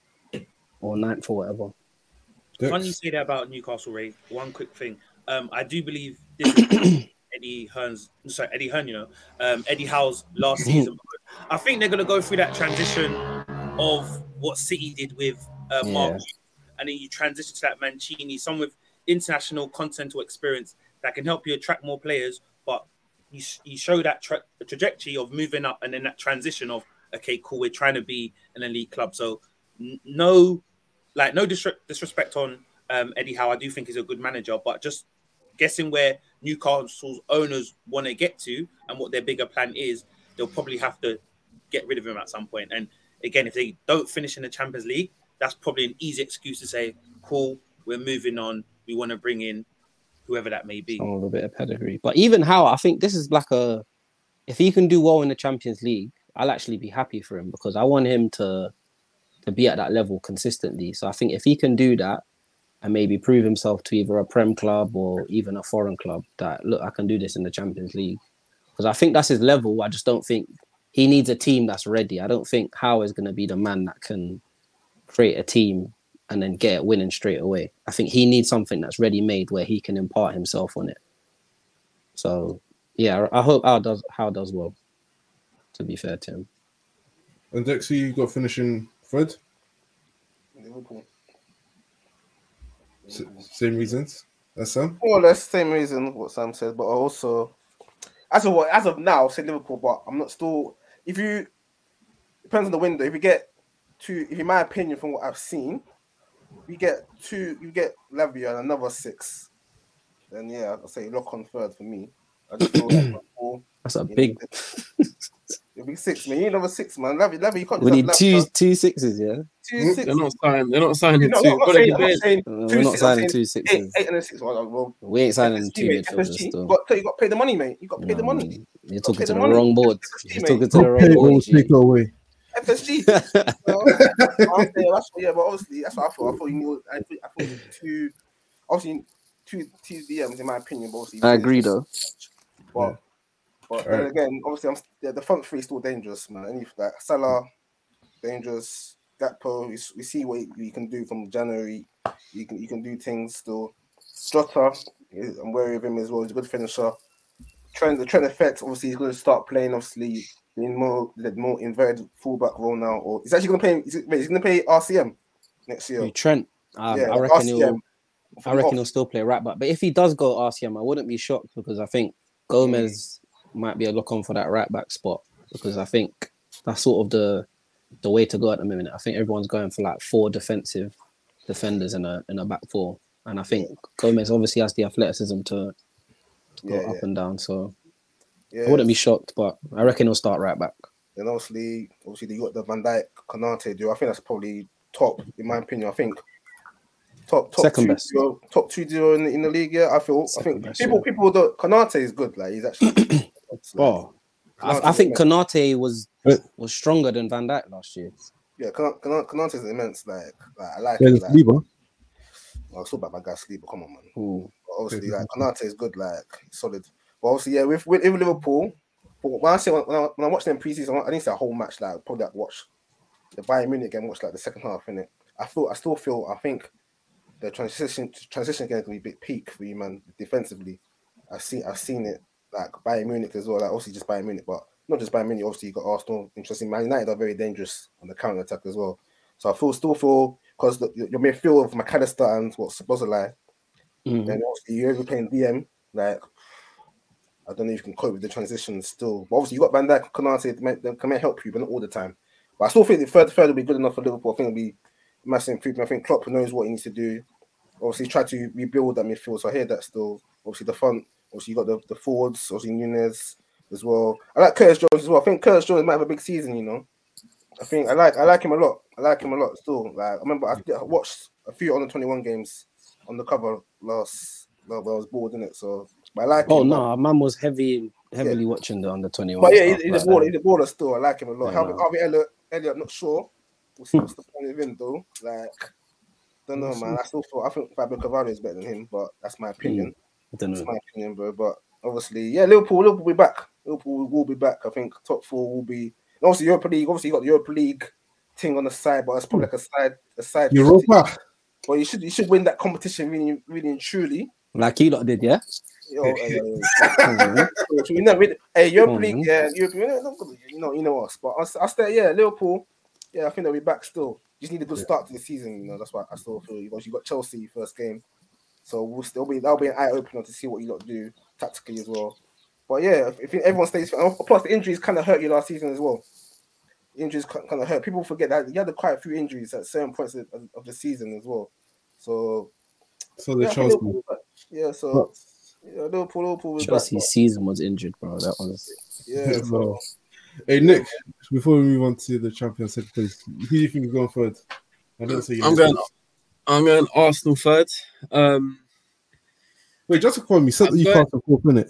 or ninth or whatever. Funny you say that about Newcastle, Ray. One quick thing. Um, I do believe this is Eddie Hearn's, sorry, Eddie Hearn, you know, um, Eddie Howe's last season. I think they're going to go through that transition of what City did with uh, Mark, yeah. and then you transition to that Mancini, someone with international continental experience that can help you attract more players, but you, you show that tra- trajectory of moving up and then that transition of, okay, cool, we're trying to be an elite club. So n- no, like no dis- disrespect on um, Eddie Howe. I do think he's a good manager, but just guessing where Newcastle's owners want to get to and what their bigger plan is, they'll probably have to get rid of him at some point. And again, if they don't finish in the Champions League, that's probably an easy excuse to say, cool, we're moving on. We want to bring in whoever that may be. Someone with a bit of pedigree. But even Howe, I think this is like a... If he can do well in the Champions League, I'll actually be happy for him because I want him to, to be at that level consistently. So I think if he can do that and maybe prove himself to either a Prem club or even a foreign club, that, look, I can do this in the Champions League. Because I think that's his level. I just don't think... He needs a team that's ready. I don't think Howe is going to be the man that can create a team and then get it winning straight away. I think he needs something that's ready-made where he can impart himself on it. So, yeah, I hope Howe does, Howe does well, to be fair to him. And Dexy, you got finishing third? Liverpool. S- same reasons as Sam? More or less same reason what Sam said, but also, as of, as of now, I'll say Liverpool, but I'm not still... If you... Depends on the window. If you get two... If in my opinion, from what I've seen, you get two, you get Lavia and another six. Then yeah, I'll say lock on third for me. I just feel like four, That's a big, a big six, man. You need another six, man. Lavia, Lavia, you can't. we need Lavia. two two sixes, yeah. Two six. They're not signing. They're not signing No, two. I'm not But saying, they I'm can not saying Uh, two we're not six, signing I'm two saying sixes. eight, eight and a six. Well, well, We ain't signing F S G, two mate, midfielders F S G. still. You got, you got to pay the money, mate. You got to pay the No, money. You're talking pay to the the money. wrong board. F S G, You're mate. talking to the wrong Okay, board. we'll G. take it away. F S G. So, I'm saying, that's what, yeah, but obviously that's what I thought. I thought you knew. I thought, I thought two, obviously two two D Ms in my opinion. But obviously, I agree though. But, Yeah. but Right. then again, obviously, I'm yeah, the front three is still dangerous, man. And if like Salah, dangerous. Gakpo, we, we see what you can do from January. You can you can do things still. Jota, I'm wary of him as well. He's a good finisher. Trent, the Trent effect, obviously, he's going to start playing. Obviously, in more the more inverted fullback role now. Or he's actually going to play. He's, wait, he's going to play R C M next year. Who, Trent, um, Yeah, I reckon R C M. he'll. For I the reckon off. he'll still play right back. But if he does go R C M, I wouldn't be shocked because I think Gomez might be a look on for that right back spot because I think that's sort of the the way to go at the minute. I think everyone's going for like four defensive defenders in a in a back four, and I think Gomez obviously has the athleticism to, to go Yeah, up yeah. and down. So Yeah. I wouldn't be shocked, but I reckon he'll start right back. And obviously, obviously, you got the Van Dijk Konate duo. I think that's probably top, in my opinion. I think top top Second two best. duo, top two duo in, in the league. Yeah, I feel. Second I think best, people yeah. people don't. Konate is good. Like he's actually. it's like, Oh, I, Konate's I think immense. Konate was But- was stronger than Van Dijk last year. Yeah, Kon- Kon- Konate is immense. Like, like I like There's it. Like, Saliba. I was talking about my guy Sleeper. Come on, man. Ooh. But obviously, like Konate is good. Like he's solid. But obviously, yeah, with with, with Liverpool. But when I say when I, when I watch them preseason, I didn't say a whole match. Like probably like watch the Bayern Munich game, watch like the second half in it. I feel I still feel I think the transition transition game can be a bit peak for you, man. Defensively, I've seen I've seen it like Bayern Munich as well. Like obviously just Bayern Munich, but not just Bayern Munich. Obviously you got Arsenal. Interesting, Man United are very dangerous on the counter attack as well. So I feel still feel because your midfield of McAllister and what Szoboszlai, Mhm. and obviously you're even playing D M. Like I don't know if you can cope with the transitions still. But obviously you got Van Dijk, Konate, they, they can help you, but not all the time. But I still think the third third will be good enough for Liverpool. I think it'll be massive improvement. I think Klopp knows what he needs to do. obviously try to rebuild that midfield. So I hear that still. Obviously the front, obviously you got the, the forwards, obviously Nunez as well. I like Curtis Jones as well. I think Curtis Jones might have a big season, you know. I think I like I like him a lot. I like him a lot still. Like I remember I, I watched a few under twenty-one games on the cover last well, I was bored, innit? So but I like Oh him. no, but, man was heavy heavily Yeah. watching the under twenty-one. but yeah, he's, stuff he's like a baller. that. He's a baller still. I like him a lot. Yeah, Harvey, no. Harvey Elliott, Elliott, not sure. We'll see what's the point of him though. Like, don't know, man. I still feel I think Fabio Carvalho is better than him, but that's my opinion. I don't That's know. my opinion, bro. But obviously, yeah, Liverpool, Liverpool will be back. Liverpool will be back. I think top four will be. And obviously, Europa League. Obviously, you got the Europa League thing on the side, but it's probably like a side, a side. Europa. But you should, you should win that competition really, really and truly. Like you lot did, yeah. You know, uh, you know, with, hey, Europa League, Mhm. yeah, Europe, you know, you know, you know us. But I, I stay, yeah, Liverpool, yeah, I think they'll be back still. Just need a good start to the season, you know. That's why I still feel you got you got Chelsea first game, so we'll still be that'll be an eye opener to see what you lot do tactically as well. But yeah, if, if everyone stays, plus the injuries kind of hurt you last season as well. Injuries kind of hurt. People forget that you had quite a few injuries at certain points of, of the season as well. So So the yeah, I think Chelsea. Liverpool- yeah, so yeah, Liverpool, Liverpool was back. Chelsea's season was injured, bro. That was. Yeah, so, No. Hey Nick, before we move on to the champions second place, who do you think is going third? I don't say I'm going. I'm going Arsenal third. Um, Wait, just to call me, set I'm the going- Newcastle fourth minute.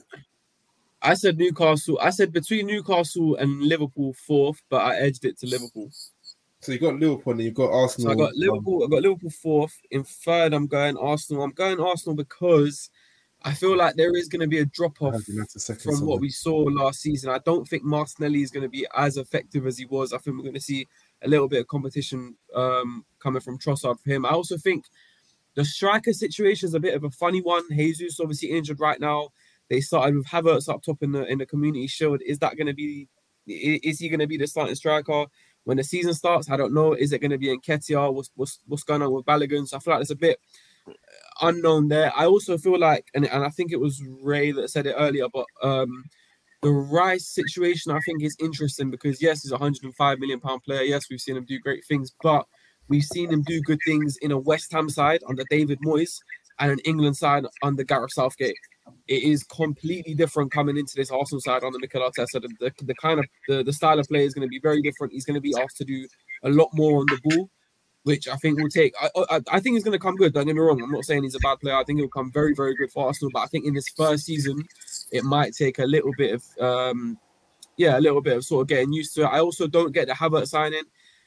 I said Newcastle. I said between Newcastle and Liverpool fourth, but I edged it to Liverpool. So you got Liverpool and you got Arsenal. So I got Liverpool. I got Liverpool fourth. In third, I'm going Arsenal. I'm going Arsenal because I feel like there is going to be a drop off Um, United second from somewhere. what we saw last season. I don't think Martinelli is going to be as effective as he was. I think we're going to see a little bit of competition um, coming from Trossard for him. I also think the striker situation is a bit of a funny one. Jesus obviously injured right now. They started with Havertz up top in the in the Community Shield. Is that going to be? Is he going to be the starting striker when the season starts? I don't know. Is it going to be Nketiah? What's what's what's going on with Balogun? So I feel like there's a bit unknown there. I also feel like, and, and I think it was Ray that said it earlier, but um, the Rice situation I think is interesting because yes, he's a one hundred five million pound player. Yes, we've seen him do great things, but we've seen him do good things in a West Ham side under David Moyes and an England side under Gareth Southgate. It is completely different coming into this Arsenal side under Mikel Arteta. The, the, the kind of the, the style of play is going to be very different. He's going to be asked to do a lot more on the ball, which I think will take. I, I, I think he's going to come good. Don't get me wrong. I'm not saying he's a bad player. I think he'll come very, very good for Arsenal. But I think in his first season, it might take a little bit of, um, yeah, a little bit of sort of getting used to it. I also don't get the Havertz signing,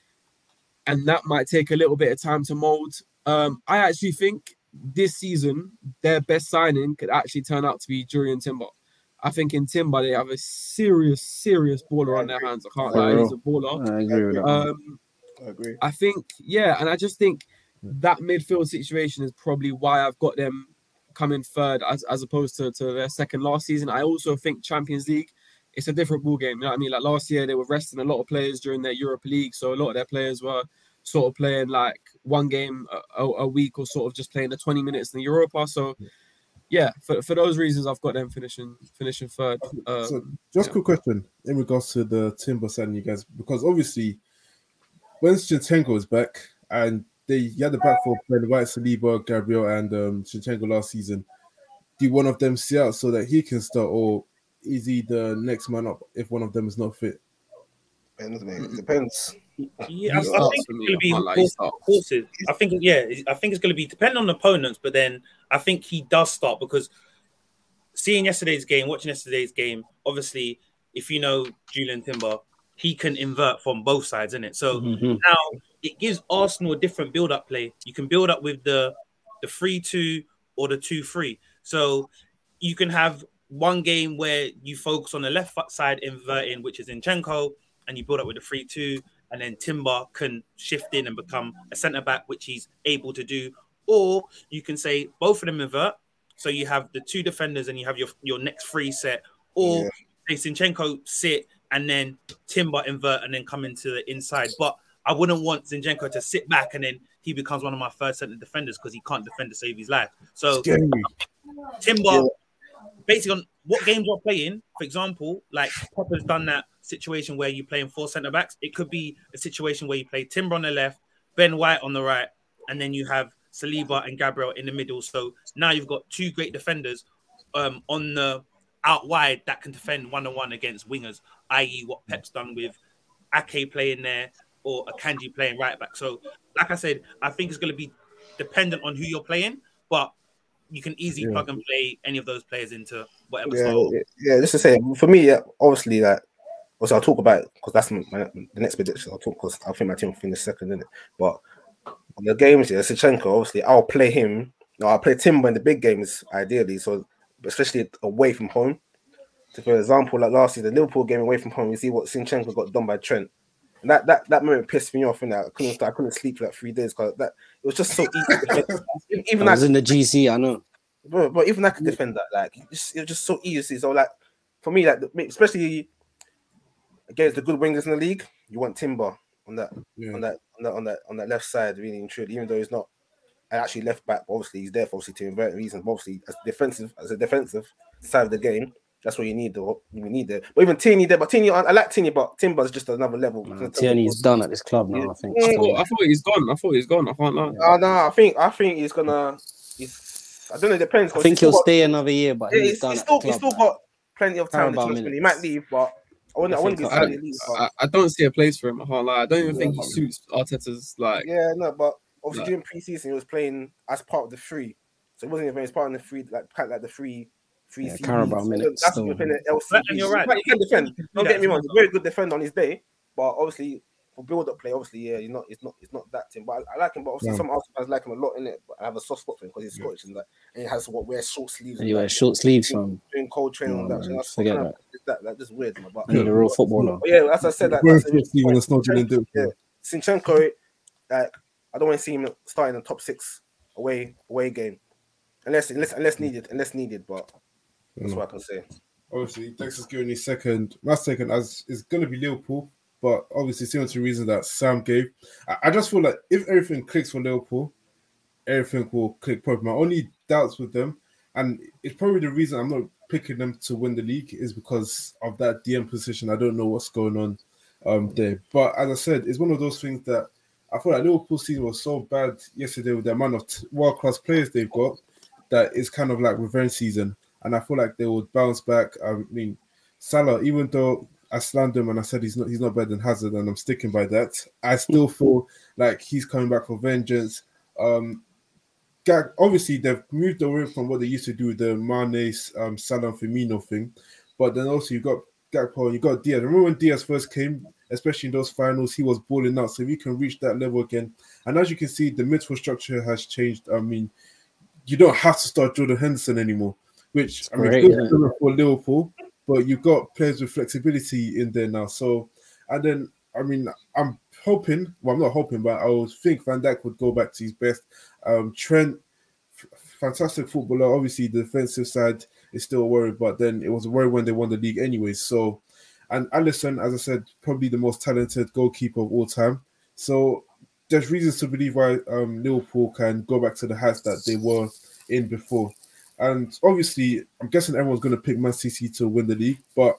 and that might take a little bit of time to mold. Um, I actually think this season their best signing could actually turn out to be Jurriën Timber. I think in Timber they have a serious, serious baller on their hands. I can't For lie, real. he's a baller. I agree with that. Um, I agree. I think, yeah, and I just think that midfield situation is probably why I've got them coming third as, as opposed to, to their second last season. I also think Champions League, it's a different ball game. You know what I mean? Like last year, they were resting a lot of players during their Europa League, so a lot of their players were sort of playing like one game a, a, a week or sort of just playing the twenty minutes in the Europa. So, yeah, for, for those reasons, I've got them finishing finishing third. Um, So just yeah. quick question in regards to the Timber signing, you guys, because obviously when Zinchenko is back and they you had the back four playing White, Saliba, Gabriel, and um, Zinchenko last season, do one of them see out so that he can start, or is he the next man up if one of them is not fit? Depends, mate. It depends. Yeah, I, I He think starts it's for me, going to be I can't lie, he horse- starts. horses. I think, yeah, I think it's going to be depending on the opponents, but then I think he does start because seeing yesterday's game, watching yesterday's game, obviously, if you know Julian Timber, he can invert from both sides, isn't it? So Mhm. now it gives Arsenal a different build-up play. You can build up with the the three two or the two three. So you can have one game where you focus on the left foot side inverting, which is Zinchenko, and you build up with the three two, and then Timber can shift in and become a centre-back, which he's able to do. Or you can say both of them invert, so you have the two defenders and you have your, your next free set. Or Yeah. say Zinchenko sit and then Timber invert and then come into the inside. But I wouldn't want Zinchenko to sit back and then he becomes one of my first centre defenders because he can't defend to save his life. So Scary. Timber, Yeah. based on what games you're playing, for example, like Popper's done that situation where you're playing four centre backs. It could be a situation where you play Timber on the left, Ben White on the right, and then you have Saliba and Gabriel in the middle. So now you've got two great defenders um, on the out wide that can defend one-on-one against wingers, that is what Pep's done with Ake playing there or Akanji playing right back. So, like I said, I think it's going to be dependent on who you're playing, but you can easily yeah. plug and play any of those players into whatever yeah, style. Yeah, yeah, just to say, for me, yeah, obviously, like, also I'll talk about it because that's my, my, the next prediction. I'll talk because I think my team will finish second in it. But on the games, yeah, Zinchenko, obviously, I'll play him. No, I'll play Timber in the big games, ideally. So, especially away from home. So, for example, like last year, the Liverpool game away from home, you see what Zinchenko got done by Trent. And that that that moment pissed me off. And I couldn't I couldn't sleep for like three days because that it was just so easy. Even I was I, in the G C, I know. But, but even I could defend that. Like it, just, it was just so easy. So like for me, like especially against the good wingers in the league, you want Timber on that yeah. on that on that on that on that left side, really and truly. Even though he's not actually left back, obviously he's there for obviously to invert reasons. Obviously, as defensive as a defensive side of the game. That's what you need, though. You need it. But even Tierney there, but Tierney, I, I like Tierney, but Timber's just another level. Man, Tierney's done at this club now. Yeah. I think. I thought, I thought he's gone. I thought he's gone. I can't lie. Uh, no, I think I think he's gonna. He's, I don't know. It depends. I think he'll got, stay another year, but yeah, he's, he's done. He's still, he's still got plenty of time. He might leave, but I wouldn't. I, I wouldn't be sad to leave. I, I don't see a place for him. I can't lie. I don't even yeah, think he suits Arteta's like. Yeah, no, but obviously like, during preseason he was playing as part of the three, so he wasn't even as part of the three, like like the three. Free yeah, Carabao minutes. That's what we're L C B. And you're right. He can defend. Don't get me wrong. He's a very good defender on his day, but obviously for build-up play, obviously, yeah, he's not. It's not. It's not that team. But I, I like him. But obviously, yeah. some Arsenal fans like him a lot in it. But I have a soft spot for him because he's Scottish yeah. and that, and he has what wears short sleeves. And you wear short sleeves, man. Doing cold training and that. So that's forget that. that. That's just weird, man. But I need a real footballer. Yeah, as I said, that. Yeah, Zinchenko, like I don't want to see him starting in the top six away away game, unless unless unless needed, unless needed, but. That's what I can say. Obviously, Dexter's giving his second. My second as is going to be Liverpool, but obviously, similar to the reason that Sam gave. I, I just feel like if everything clicks for Liverpool, everything will click properly. My only doubts with them, and it's probably the reason I'm not picking them to win the league, is because of that D M position. I don't know what's going on um, there. But as I said, it's one of those things that I feel like Liverpool's season was so bad yesterday with the amount of t- world-class players they've got that it's kind of like revenge season. And I feel like they would bounce back. I mean, Salah, even though I slandered him and I said he's not he's not better than Hazard, and I'm sticking by that, I still feel like he's coming back for vengeance. Um, obviously, they've moved away from what they used to do, the Mane, um, Salah, Firmino thing. But then also you got Gakpo and you got Diaz. Remember when Diaz first came, especially in those finals, he was balling out. So if you can reach that level again, and as you can see, the midfield structure has changed. I mean, you don't have to start Jordan Henderson anymore. Which, I mean, Great, good yeah. for Liverpool, but you've got players with flexibility in there now. So, and then, I mean, I'm hoping, well, I'm not hoping, but I would think Van Dijk would go back to his best. Um, Trent, f- fantastic footballer. Obviously, the defensive side is still a worry, but then it was a worry when they won the league anyway. So, and Alisson, as I said, probably the most talented goalkeeper of all time. So, there's reasons to believe why um, Liverpool can go back to the heights that they were in before. And obviously, I'm guessing everyone's going to pick Man City to win the league. But,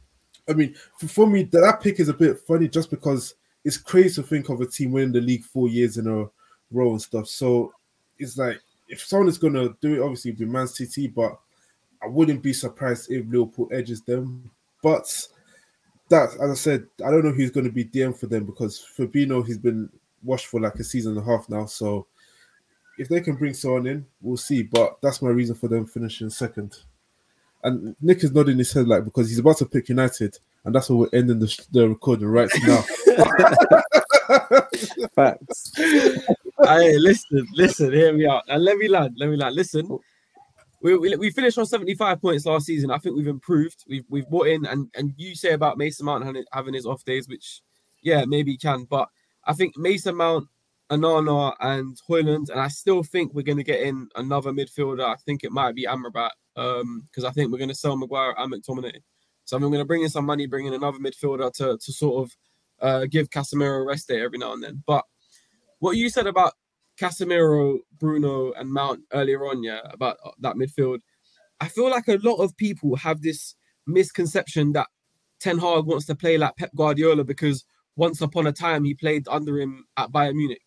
I mean, for, for me, that pick is a bit funny just because it's crazy to think of a team winning the league four years in a row and stuff. So, it's like, if someone is going to do it, obviously, it'd be Man City. But I wouldn't be surprised if Liverpool edges them. But, that, as I said, I don't know who's going to be D M for them because Fabinho, he's been washed for like a season and a half now. So, if they can bring someone in, we'll see. But that's my reason for them finishing second. And Nick is nodding his head like because he's about to pick United, and that's what we're ending the, the recording right now. Facts. Hey, listen, listen. Here we are. And let me land. Let me land. Listen, we, we we finished on seventy-five points last season. I think we've improved. We've we've brought in, and and you say about Mason Mount having, having his off days, which yeah, maybe he can. But I think Mason Mount, Onana and Højlund, and I still think we're going to get in another midfielder. I think it might be Amrabat, um, because I think we're going to sell Maguire and McTominay. So I'm going to bring in some money, bring in another midfielder to to sort of uh, give Casemiro a rest day every now and then. But what you said about Casemiro, Bruno, and Mount earlier on, yeah, about that midfield, I feel like a lot of people have this misconception that Ten Hag wants to play like Pep Guardiola because once upon a time he played under him at Bayern Munich.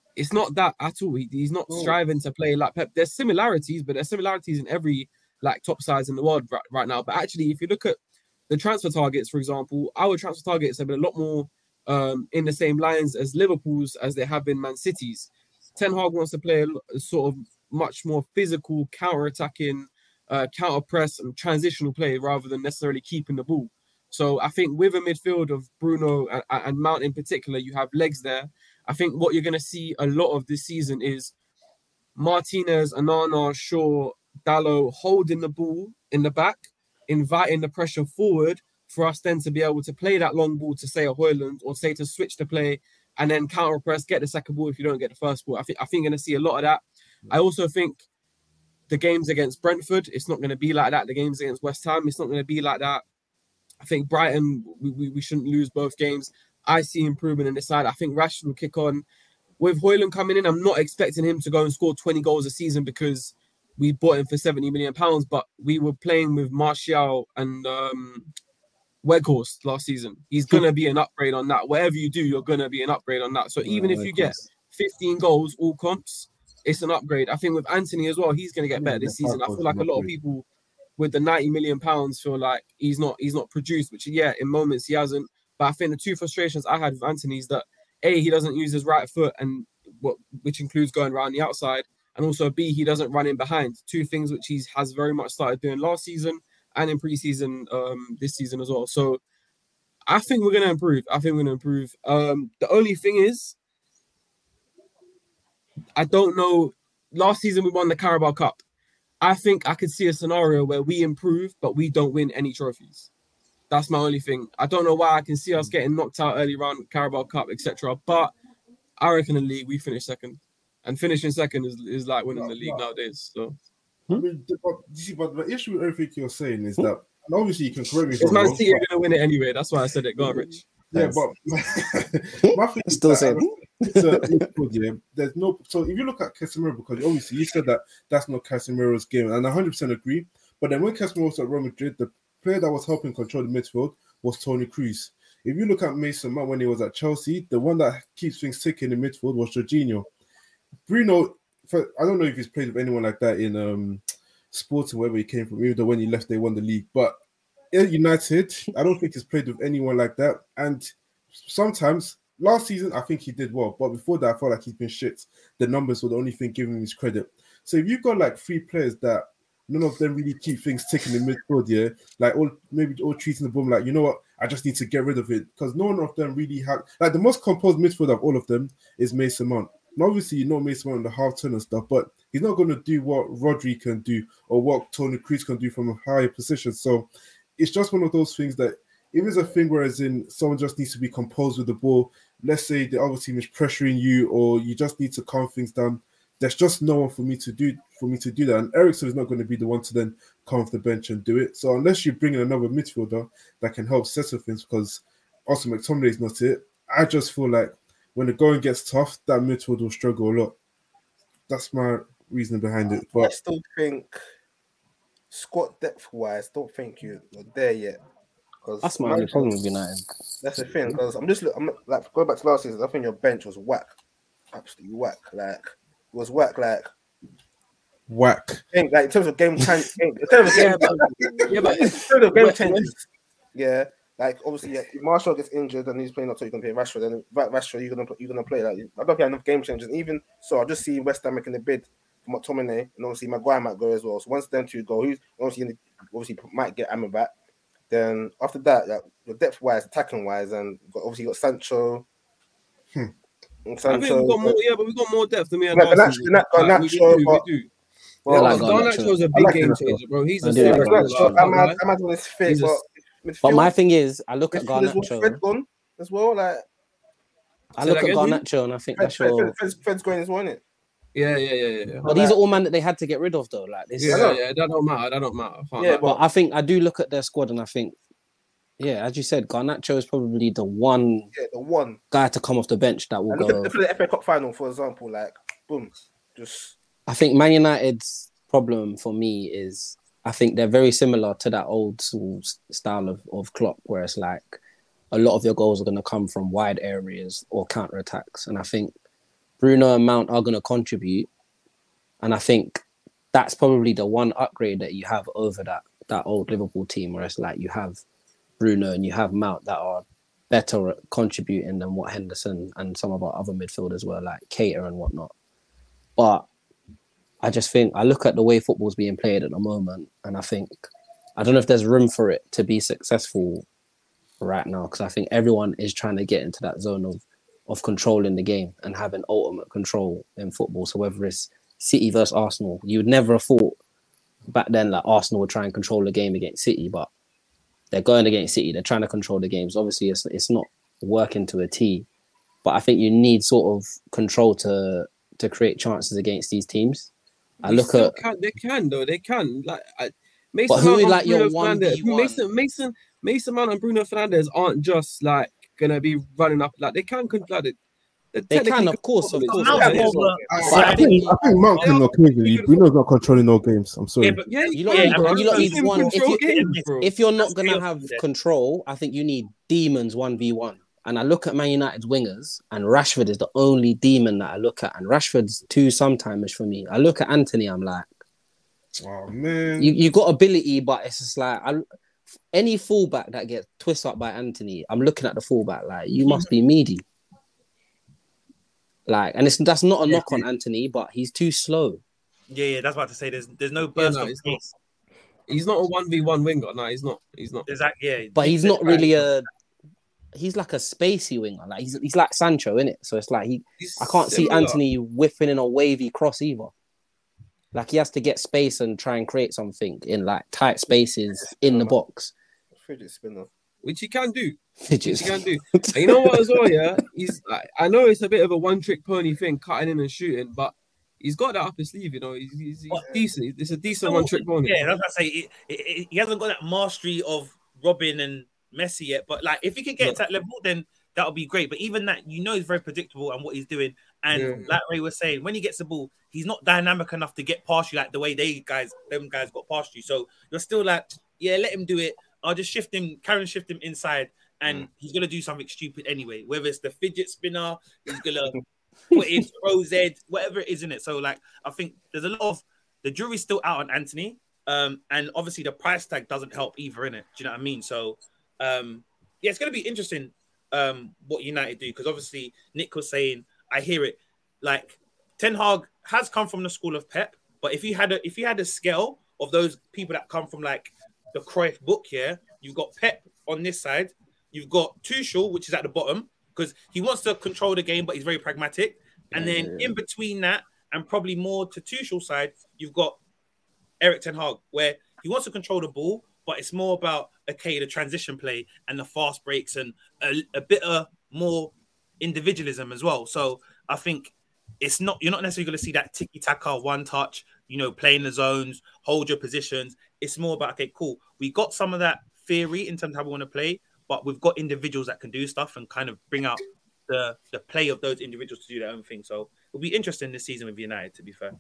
it's not that at all. He, he's not striving to play like Pep. There's similarities, but there's similarities in every like top sides in the world right, right now. But actually, if you look at the transfer targets, for example, our transfer targets have been a lot more um, in the same lines as Liverpool's as they have been Man City's. Ten Hag wants to play a, a sort of much more physical, counter-attacking, uh, counter-press and transitional play rather than necessarily keeping the ball. So I think with a midfield of Bruno and, and Mount in particular, you have legs there. I think what you're going to see a lot of this season is Martinez, Onana, Shaw, Dalot holding the ball in the back, inviting the pressure forward for us then to be able to play that long ball to say a Højlund or say to switch the play and then counter press, get the second ball if you don't get the first ball. I think I think you're going to see a lot of that. I also think the games against Brentford, it's not going to be like that. The games against West Ham, it's not going to be like that. I think Brighton, we, we, we shouldn't lose both games. I see improvement in this side. I think Rashford will kick on. With Højlund coming in, I'm not expecting him to go and score twenty goals a season because we bought him for seventy million pounds, but we were playing with Martial and um, Weghorst last season. He's going to be an upgrade on that. Whatever you do, you're going to be an upgrade on that. So even if you get fifteen goals, all comps, it's an upgrade. I think with Anthony as well, he's going to get better this season. I feel like a lot of people with the ninety million pounds feel like he's not he's not produced, which, yeah, in moments he hasn't. But I think the two frustrations I had with Anthony is that, A, he doesn't use his right foot, and what which includes going around the outside, and also, B, he doesn't run in behind. Two things which he has very much started doing last season and in pre-season um, this season as well. So I think we're going to improve. I think we're going to improve. Um, the only thing is, I don't know. Last season, we won the Carabao Cup. I think I could see a scenario where we improve, but we don't win any trophies. That's my only thing. I don't know why I can see us getting knocked out early round, Carabao Cup, et cetera. But I reckon in the league, we finish second. And finishing second is, is like winning the league nowadays. So. I mean, but, you see, but the issue with everything you're saying is that, and obviously you can correct me if it's I'm Man wrong, City are going to win it anyway. That's why I said it. Go on, Rich. Yeah, but my thing is Still that, saying. it's a, it's good, yeah. There's no, so if you look at Casemiro, because obviously you said that that's not Casemiro's game, and I one hundred percent agree. But then when Casemiro was at Real Madrid, the player that was helping control the midfield was Toni Kroos. If you look at Mason Mount when he was at Chelsea, the one that keeps things ticking in the midfield was Jorginho. Bruno, for, I don't know if he's played with anyone like that in um, sports or wherever he came from, even though when he left, they won the league. But in United, I don't think he's played with anyone like that. And sometimes, last season, I think he did well. But before that, I felt like he's been shit. The numbers were the only thing giving him his credit. So if you've got like three players that none of them really keep things ticking in midfield, yeah, like all maybe all treating the ball like, you know what, I just need to get rid of it. Because no one of them really have, like the most composed midfield of all of them is Mason Mount. And obviously, you know Mason Mount in the half turn and stuff, but he's not going to do what Rodri can do or what Toni Kroos can do from a higher position. So it's just one of those things that if it's a thing where as in someone just needs to be composed with the ball, let's say the other team is pressuring you or you just need to calm things down, there's just no one for me to do for me to do that. And Eriksen is not going to be the one to then come off the bench and do it. So unless you bring in another midfielder that can help settle things, because also McTominay is not it, I just feel like when the going gets tough, that midfield will struggle a lot. That's my reasoning behind it. But I still think squad depth wise, don't think you're there yet. That's my only problem with United. That's the thing, because I'm just I'm like going back to last season. I think your bench was whack, absolutely whack. Like it was whack, like whack. Like in terms of game time, in terms of game, yeah, but in terms of game changes, yeah. Like obviously, yeah, if Martial gets injured and he's playing up, so you can play Rashford. Then Rashford, you're gonna you're gonna play. Like I don't think enough game changes. And even so, I just see West Ham making a bid for McTominay, and obviously Maguire might go as well. So once them two go, who's obviously obviously might get Ammer back. Then after that, like the depth wise, attacking wise, and got, obviously you got Sancho. Hmm. And Sancho. I think we got more, yeah, but we got more depth than we had Yeah, last season. Garnacho, Like, we Garnacho, do, but- we do. Well, I like Garnacho's a I big like game Garnacho. changer, bro. He's I a do like serious Garnacho, player. I'm mad, I'm mad on his fit, He's a- but But midfield- my thing is, I look at midfield is what Fred Garnacho. gone as well. Like I Say look that at again, dude? Garnacho and I think Fred, that's Fred, your. Fred, Fred's, Fred's going as well, isn't it? Yeah, yeah, yeah, yeah. But these are all men that they had to get rid of, though. Like this. Yeah, know. yeah, that don't matter. That don't matter. I can't Yeah, lie. But I think I do look at their squad and I think, yeah, as you said, Garnacho is probably the one Yeah, the one. guy to come off the bench that will And look at, go. look at the F A Cup final, for example. Like, boom, just I think Man United's problem for me is I think they're very similar to that old school s- style of, of Klopp, where it's like a lot of your goals are going to come from wide areas or counter attacks. And I think Bruno and Mount are going to contribute, and I think that's probably the one upgrade that you have over that that old Liverpool team, where it's like you have Bruno and you have Mount that are better at contributing than what Henderson and some of our other midfielders were, like Keita and whatnot. But I just think I look at the way football's being played at the moment, and I think I don't know if there's room for it to be successful right now, because I think everyone is trying to get into that zone of of controlling the game and having ultimate control in football. So whether it's City versus Arsenal, you would never have thought back then that Arsenal would try and control the game against City, but they're going against City. They're trying to control the games. Obviously, it's it's not working to a T, but I think you need sort of control to to create chances against these teams. I They look still at can, they can though. They can. Like I, Mason But who Mount is and like your Bruno one v Fernandes- one? Mason Mason Mason Mount and Bruno Fernandes aren't just like gonna be running up. Like they can. con- Like they, they, They technically can, of course, of control course. it. Mount Yeah, is more- I, But I I think think- I think Mount can occasionally. Bruno's not controlling no games. I'm sorry. Yeah, but Yeah, You lot yeah, need- bro. you lot He need can one- if control you- games, bro. If you're not That's going to chaos have there. control, I think you need demons one v one. And I look at Man United's wingers, and Rashford is the only demon that I look at. And Rashford's too sometimes for me. I look at Anthony, I'm like, Oh man. you, you got ability, but it's just like, I, any fullback that gets twisted up by Anthony, I'm looking at the fullback like, you must be meaty. Like, and it's that's not a knock on Anthony, but he's too slow. Yeah, yeah, that's what to say. There's there's no Yeah, burst no, of it's not. pace. He's not a one v one winger. No, he's not. He's not. There's that, yeah. But he's Deep not set really back. a. He's like a spacey winger. Like he's he's like Sancho, innit? So it's like he. He's I can't see similar. Anthony whipping in a wavy cross either. Like he has to get space and try and create something in like tight spaces in the box. Fidget spinner. Which he can do. Which Fidgets. he can do. And you know what as well, yeah? He's like, I know it's a bit of a one trick pony thing, cutting in and shooting, but he's got that up his sleeve, you know. He's, he's, he's What? decent. It's a decent Still- one trick pony. Yeah, that's what I say. It, it, it, he hasn't got that mastery of Robin and Messi yet. But like, if he can get No. to that level, then that would be great. But even that, you know, he's very predictable and what he's doing. And Yeah. like Ray was saying, when he gets the ball, he's not dynamic enough to get past you like the way they guys, them guys got past you. So you're still like, yeah, let him do it. I'll just shift him, Karen shift him inside, and he's gonna do something stupid anyway. Whether it's the fidget spinner, he's gonna put in throw Z, whatever it is in it. So like, I think there's a lot of the jury's still out on Anthony, um, and obviously the price tag doesn't help either in it. Do you know what I mean? So um, yeah, it's gonna be interesting um, what United do, because obviously Nick was saying, I hear it, like Ten Hag has come from the school of Pep, but if you had a if you had a scale of those people that come from like the Cruyff book here, you've got Pep on this side, you've got Tuchel, which is at the bottom, because he wants to control the game, but he's very pragmatic. And Yeah, then yeah, yeah. in between that, and probably more to Tuchel's side, you've got Eric Ten Hag, where he wants to control the ball, but it's more about, okay, the transition play and the fast breaks and a, a bit of more individualism as well. So I think it's not, you're not necessarily going to see that tiki-taka, one touch, you know, playing the zones, hold your positions. It's more about, okay, cool. We got some of that theory in terms of how we want to play, but we've got individuals that can do stuff and kind of bring out the, the play of those individuals to do their own thing. So it'll be interesting this season with United, to be fair.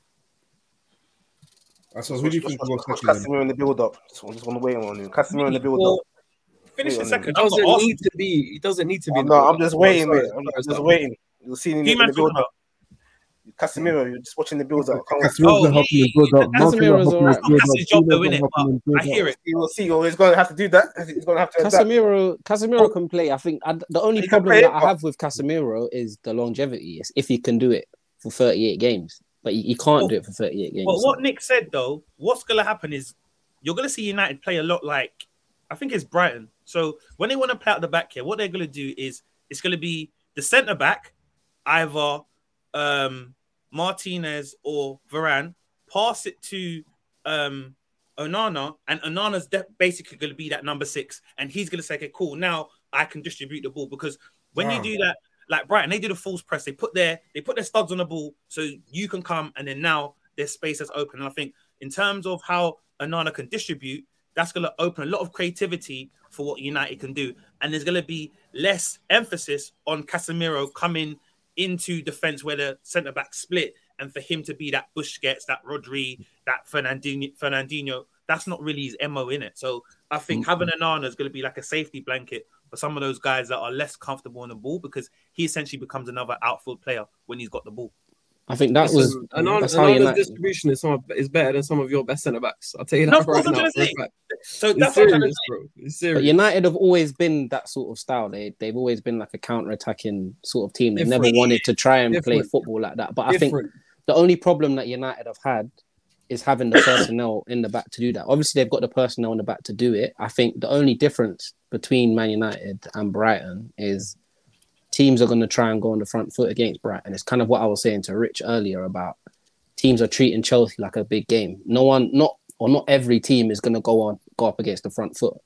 That's what who do you think will What's catch him? Casemiro in the build up? So I just want to wait on him. Casemiro in the build Well, up. finish the Wait on second. It I've got doesn't Arsenal. need to be. It doesn't need to be. Oh, no, I'm just waiting, Sorry, mate. I'm sorry, just sorry. waiting. You'll see in Who the, man in the build talking up. Casemiro, you're just watching the build up. Casemiro's Oh, not helping yeah, him build up. yeah, Mount is not Casemiro's helping alright. him build That's up. his job, though, Bruno's innit? not helping him build I hear up. it. You will see. Oh, he's going to have to do that. He's going to have to adapt. Casemiro, Casemiro can play. I think I, the only He can problem play, that I but- have with Casemiro is the longevity. It's if he can do it for thirty-eight games, but he, he can't Well, do it for thirty-eight games. But what Nick said, though, what's going to happen is you're going to see United play a lot like, I think it's Brighton. So when they want to play out the back here, what they're going to do is it's going to be the centre back, either um, Martinez or Varane, pass it to um, Onana, and Onana's de- basically going to be that number six. And he's going to say, okay, cool, now I can distribute the ball. Because when Wow. you do that, like Brighton, they do the false press. They put their they put their studs on the ball so you can come, and then now there's space that's open. And I think in terms of how Onana can distribute, that's going to open a lot of creativity for what United can do. And there's going to be less emphasis on Casemiro coming into defense where the centre back split, and for him to be that Busquets, that Rodri, that Fernandinho. Fernandinho that's not really his M O in it. So I think having Onana is going to be like a safety blanket for some of those guys that are less comfortable on the ball because he essentially becomes another outfield player when he's got the ball. I think that was Another that's how United. distribution is some of, is better than some of your best centre backs. I'll tell you that No, of right course, I'm now. trying to for a say. fact. So It's that's what I'm trying to serious, say. bro. It's But serious. United have always been that sort of style. They they've always been like a counter-attacking sort of team. They never Different. wanted to try and play Different. football like that. But I think Different. the only problem that United have had is having the personnel in the back to do that. Obviously, they've got the personnel in the back to do it. I think the only difference between Man United and Brighton is teams are going to try and go on the front foot against Brighton. It's kind of what I was saying to Rich earlier about teams are treating Chelsea like a big game. No one, not or not every team is going to go on go up against the front foot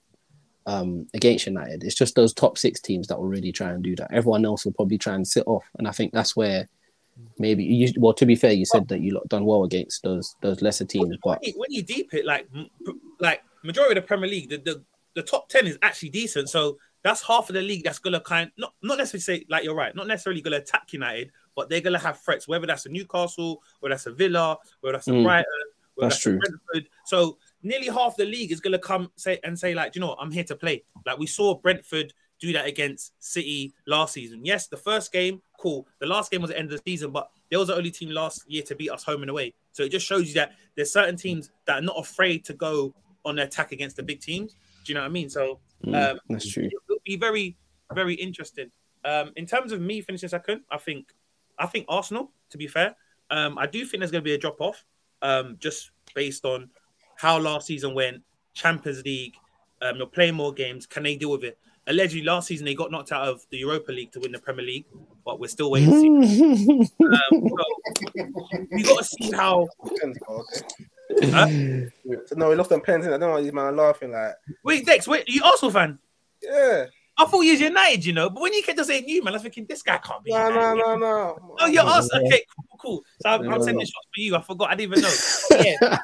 um, against United. It's just those top six teams that will really try and do that. Everyone else will probably try and sit off, and I think that's where maybe you. Well, to be fair, you said that you lot done well against those those lesser teams, but When you, when you deep it, like like majority of the Premier League, the, the the top ten is actually decent. So that's half of the league that's gonna kind not not necessarily say like you're right, not necessarily gonna attack United, but they're gonna have threats. Whether that's a Newcastle, whether that's a Villa, whether that's a Mm, Brighton, whether that's that's, a true. Brentford. So nearly half the league is gonna come say and say like, "Do you know what? I'm here to play." Like we saw Brentford do that against City last season. Yes, the first game, cool. The last game was the end of the season, but they was the only team last year to beat us home and away. So it just shows you that there's certain teams that are not afraid to go on the attack against the big teams. Do you know what I mean? So mm, um, that's true. it'll be very, very interesting. Um, in terms of me finishing second, I think, I think Arsenal. To be fair, um, I do think there's going to be a drop off, um, just based on how last season went. Champions League, um, you're playing more games. Can they deal with it? Allegedly, last season they got knocked out of the Europa League to win the Premier League, but we're still waiting to see. Um, so we got to see how. Pens, oh, okay. Huh? So no, we lost on pens. I don't know why these man are laughing like, Wait, Dex, wait, are you Arsenal fan? yeah. I thought you was United, you know, but when you kept on saying you, man, I was thinking this guy can't be. No, United. no, no, no. Oh, you're us. Okay, cool, cool. So I'm, I'm sending shots for you. I forgot. I didn't even know. Yeah.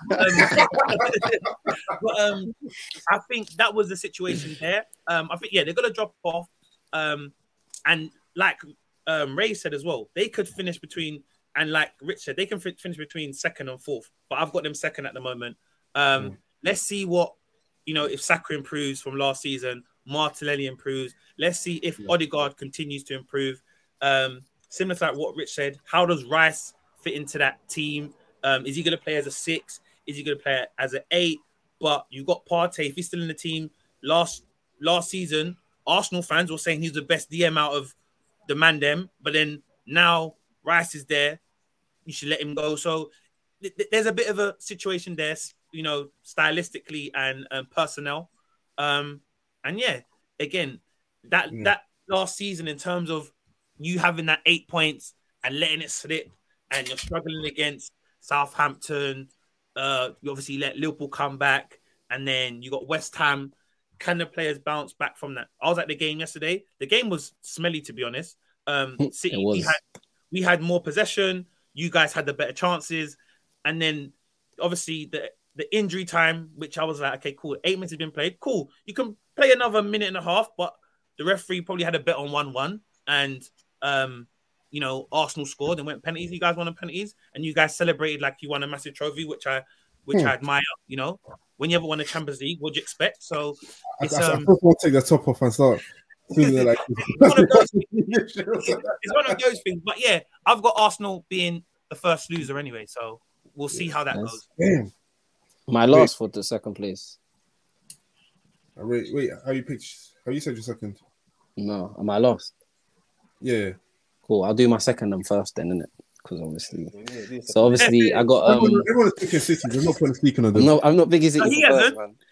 Um, but um, I think that was the situation there. Um, I think yeah, they're gonna drop off. Um, and like um Ray said as well, they could finish between and like Rich said, they can fi- finish between second and fourth. But I've got them second at the moment. Um, mm. Let's see what you know if Saka improves from last season. Martinelli improves. Let's see if Odegaard continues to improve. Um, similar to like what Rich said, how does Rice fit into that team? Um, is he going to play as a six? Is he going to play as an eight? But you've got Partey. If he's still in the team, last last season, Arsenal fans were saying he's the best D M out of the man them. But then now Rice is there. You should let him go. So th- th- there's a bit of a situation there, you know, stylistically and um, personnel. Um, And yeah, again, that mm. that last season in terms of you having that eight points and letting it slip, and you're struggling against Southampton. Uh, you obviously let Liverpool come back, and then you got West Ham. Can the players bounce back from that? I was at the game yesterday. The game was smelly, to be honest. Um, City, we had we had more possession. You guys had the better chances, and then obviously the the injury time, which I was like, okay, cool. Eight minutes has been played. Cool. You can play another minute and a half, but the referee probably had a bet on one one. And, um, you know, Arsenal scored and went penalties. You guys won on penalties. And you guys celebrated like you won a massive trophy, which I which hmm. I admire, you know. When you ever won a Champions League, what do you expect? So it's, I, I, um, I want to take the top off and start. Like... it's, one of those things. It's one of those things. But yeah, I've got Arsenal being the first loser anyway. So we'll see how that nice. goes. Damn. My loss for the second place. Wait, wait. How you picked? How you said your second? No, am I lost? Yeah. Cool. I'll do my second and first then, innit? Because obviously, so obviously I got. Um, everyone, everyone is picking City. There's no point speaking of them. No, I'm not big as City no, for first, man.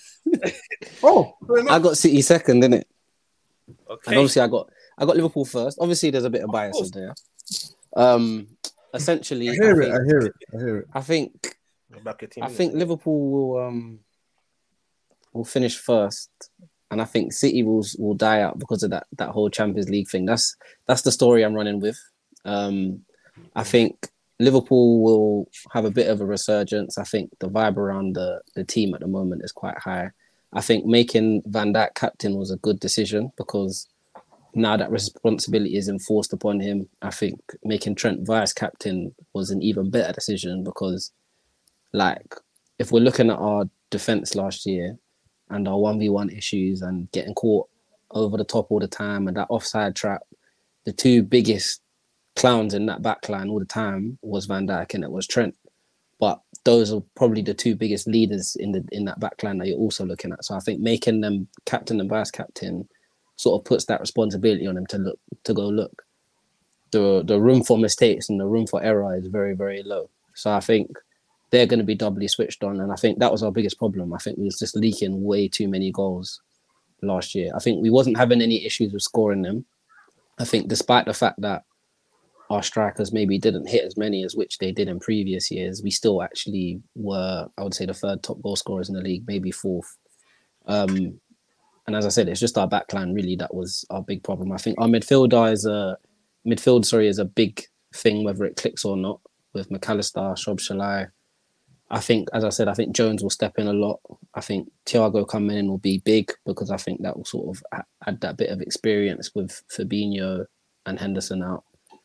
Oh, I got City second, innit? Okay. And obviously I got I got Liverpool first. Obviously, there's a bit of bias in there. Um, essentially, I hear I it. think, I hear it. I hear it. I think. Team, I think Liverpool will um will finish first, and I think City will will die out because of that that whole Champions League thing. That's that's the story I'm running with. Um, I think Liverpool will have a bit of a resurgence. I think the vibe around the the team at the moment is quite high. I think making Van Dijk captain was a good decision because now that responsibility is enforced upon him. I think making Trent vice captain was an even better decision because. Like, if we're looking at our defense last year and our one v one issues and getting caught over the top all the time and that offside trap. The two biggest clowns in that backline all the time was Van Dijk and it was Trent. But those are probably the two biggest leaders in the in that backline that you're also looking at. So I think making them captain and vice captain sort of puts that responsibility on them to look to go look. The the room for mistakes and the room for error is very, very low. So I think they're going to be doubly switched on. And I think that was our biggest problem. I think we was just leaking way too many goals last year. I think we wasn't having any issues with scoring them. I think despite the fact that our strikers maybe didn't hit as many as which they did in previous years, we still actually were, I would say, the third top goal scorers in the league, maybe fourth. Um, and as I said, it's just our backline really that was our big problem. I think our midfielder is a midfield, sorry, is a big thing, whether it clicks or not, with McAllister, Szoboszlai. I think, as I said, I think Jones will step in a lot. I think Thiago coming in will be big because I think that will sort of add that bit of experience with Fabinho and Henderson out.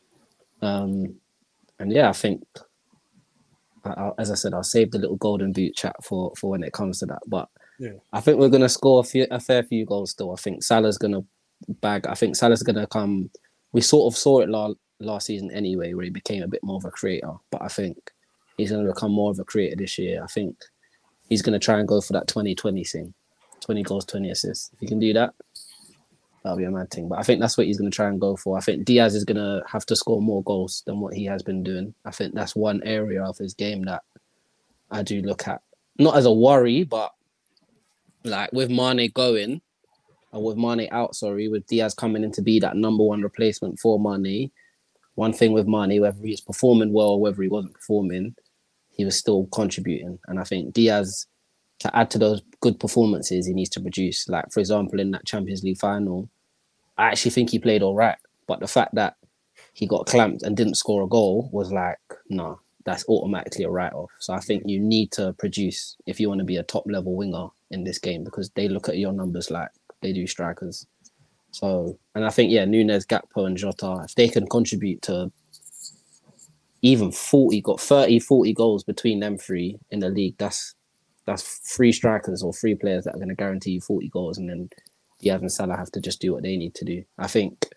Um, and yeah, I think, I, I, as I said, I'll save the little golden boot chat for, for when it comes to that. But yeah. I think we're going to score a, few, a fair few goals still. I think Salah's going to bag. I think Salah's going to come. We sort of saw it last, last season anyway, where he became a bit more of a creator. But I think he's going to become more of a creator this year. I think he's going to try and go for that twenty twenty thing. twenty goals, twenty assists. If he can do that, that'll be a mad thing. But I think that's what he's going to try and go for. I think Diaz is going to have to score more goals than what he has been doing. I think that's one area of his game that I do look at. Not as a worry, but like with Mane going, or with Mane out, sorry, with Diaz coming in to be that number one replacement for Mane, one thing with Mane, whether he was performing well or whether he wasn't performing, he was still contributing. And I think Diaz, to add to those good performances, he needs to produce. Like, for example, in that Champions League final, I actually think he played all right. But the fact that he got clamped and didn't score a goal was like, no, that's automatically a write-off. So I think you need to produce if you want to be a top-level winger in this game, because they look at your numbers like they do strikers. So, and I think, yeah, Nunes, Gakpo and Jota, if they can contribute to even forty, got thirty, forty goals between them three in the league, that's that's three strikers or three players that are going to guarantee you forty goals, and then Diaz and Salah have to just do what they need to do. I think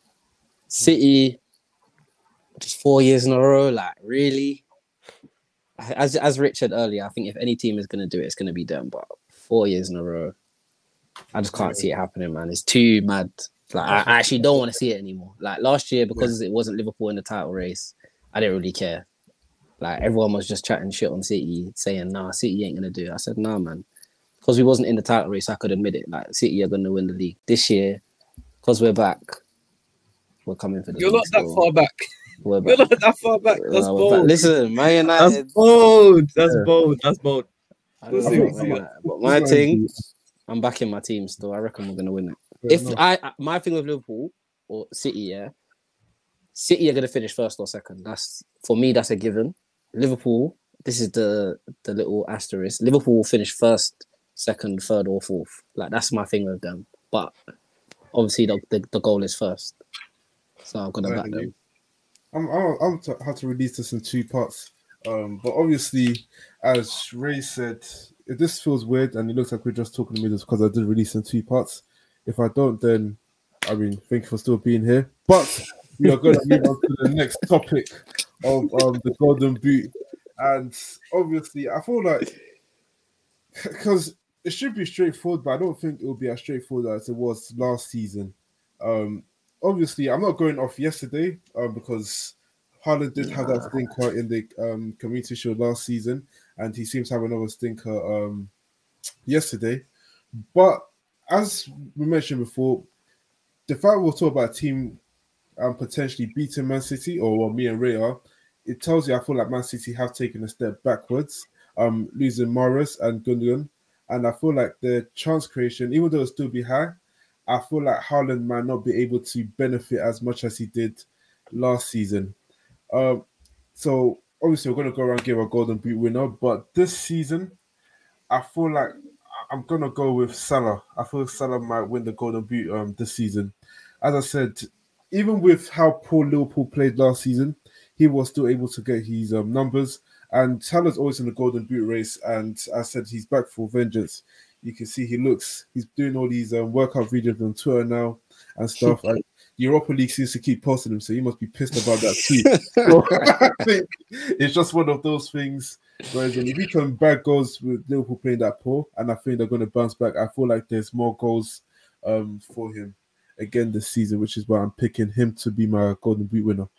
City, just four years in a row, like, really? As as Rich said earlier, I think if any team is going to do it, it's going to be them. But four years in a row, I just can't see it happening, man. It's too mad. Like, I, I actually don't want to see it anymore. Like, last year, because it wasn't Liverpool in the title race, I didn't really care. Like, everyone was just chatting shit on City, saying, nah, City ain't going to do it. I said, nah, man. Because we wasn't in the title race, I could admit it. Like, City are going to win the league. This year, because we're back, we're coming for the You're league. not that still. far back. We're You're back. not that far back. That's Uh, we're bold. back. Listen, Man United. That's bold. That's Yeah. bold. That's bold. I don't We'll know see, about we'll see. Man United, but my team, I'm backing my team still. I reckon we're going to win it. If I, my thing with Liverpool or City, yeah, City are going to finish first or second. That's, for me, that's a given. Liverpool, this is the the little asterisk. Liverpool will finish first, second, third, or fourth. Like, that's my thing with them. But obviously, the the, the goal is first, so I'm gonna back them. I'm I'm, I'm to have to release this in two parts. Um, but obviously, as Ray said, if this feels weird and it looks like we're just talking about this because I did release in two parts. If I don't, then I mean, thank you for still being here. But we are going to move on to the next topic of um, the Golden Boot. And obviously, I feel like, because it should be straightforward, but I don't think it will be as straightforward as it was last season. Um, obviously, I'm not going off yesterday um, because Haaland did have that stinker in the um, Community Shield last season, and he seems to have another stinker um, yesterday. But as we mentioned before, the fact we'll talk about a team um, potentially beating Man City, or well, me and Ray are, it tells you I feel like Man City have taken a step backwards, um, losing Mahrez and Gundogan, and I feel like the chance creation, even though it'll still be high, I feel like Haaland might not be able to benefit as much as he did last season. Um, so obviously we're going to go around and give a Golden Boot winner, but this season, I feel like I'm going to go with Salah. I feel Salah might win the Golden Boot um, this season. As I said, even with how poor Liverpool played last season, he was still able to get his um, numbers. And Salah's always in the Golden Boot race. And I said he's back for vengeance. You can see he looks. He's doing all these um, workout videos on Twitter now and stuff. And the Europa League seems to keep posting him, so he must be pissed about that too. So, I think it's just one of those things. Whereas if you can bag goals with Liverpool playing that poor, and I think they're going to bounce back, I feel like there's more goals um, for him again this season, which is why I'm picking him to be my Golden Boot winner.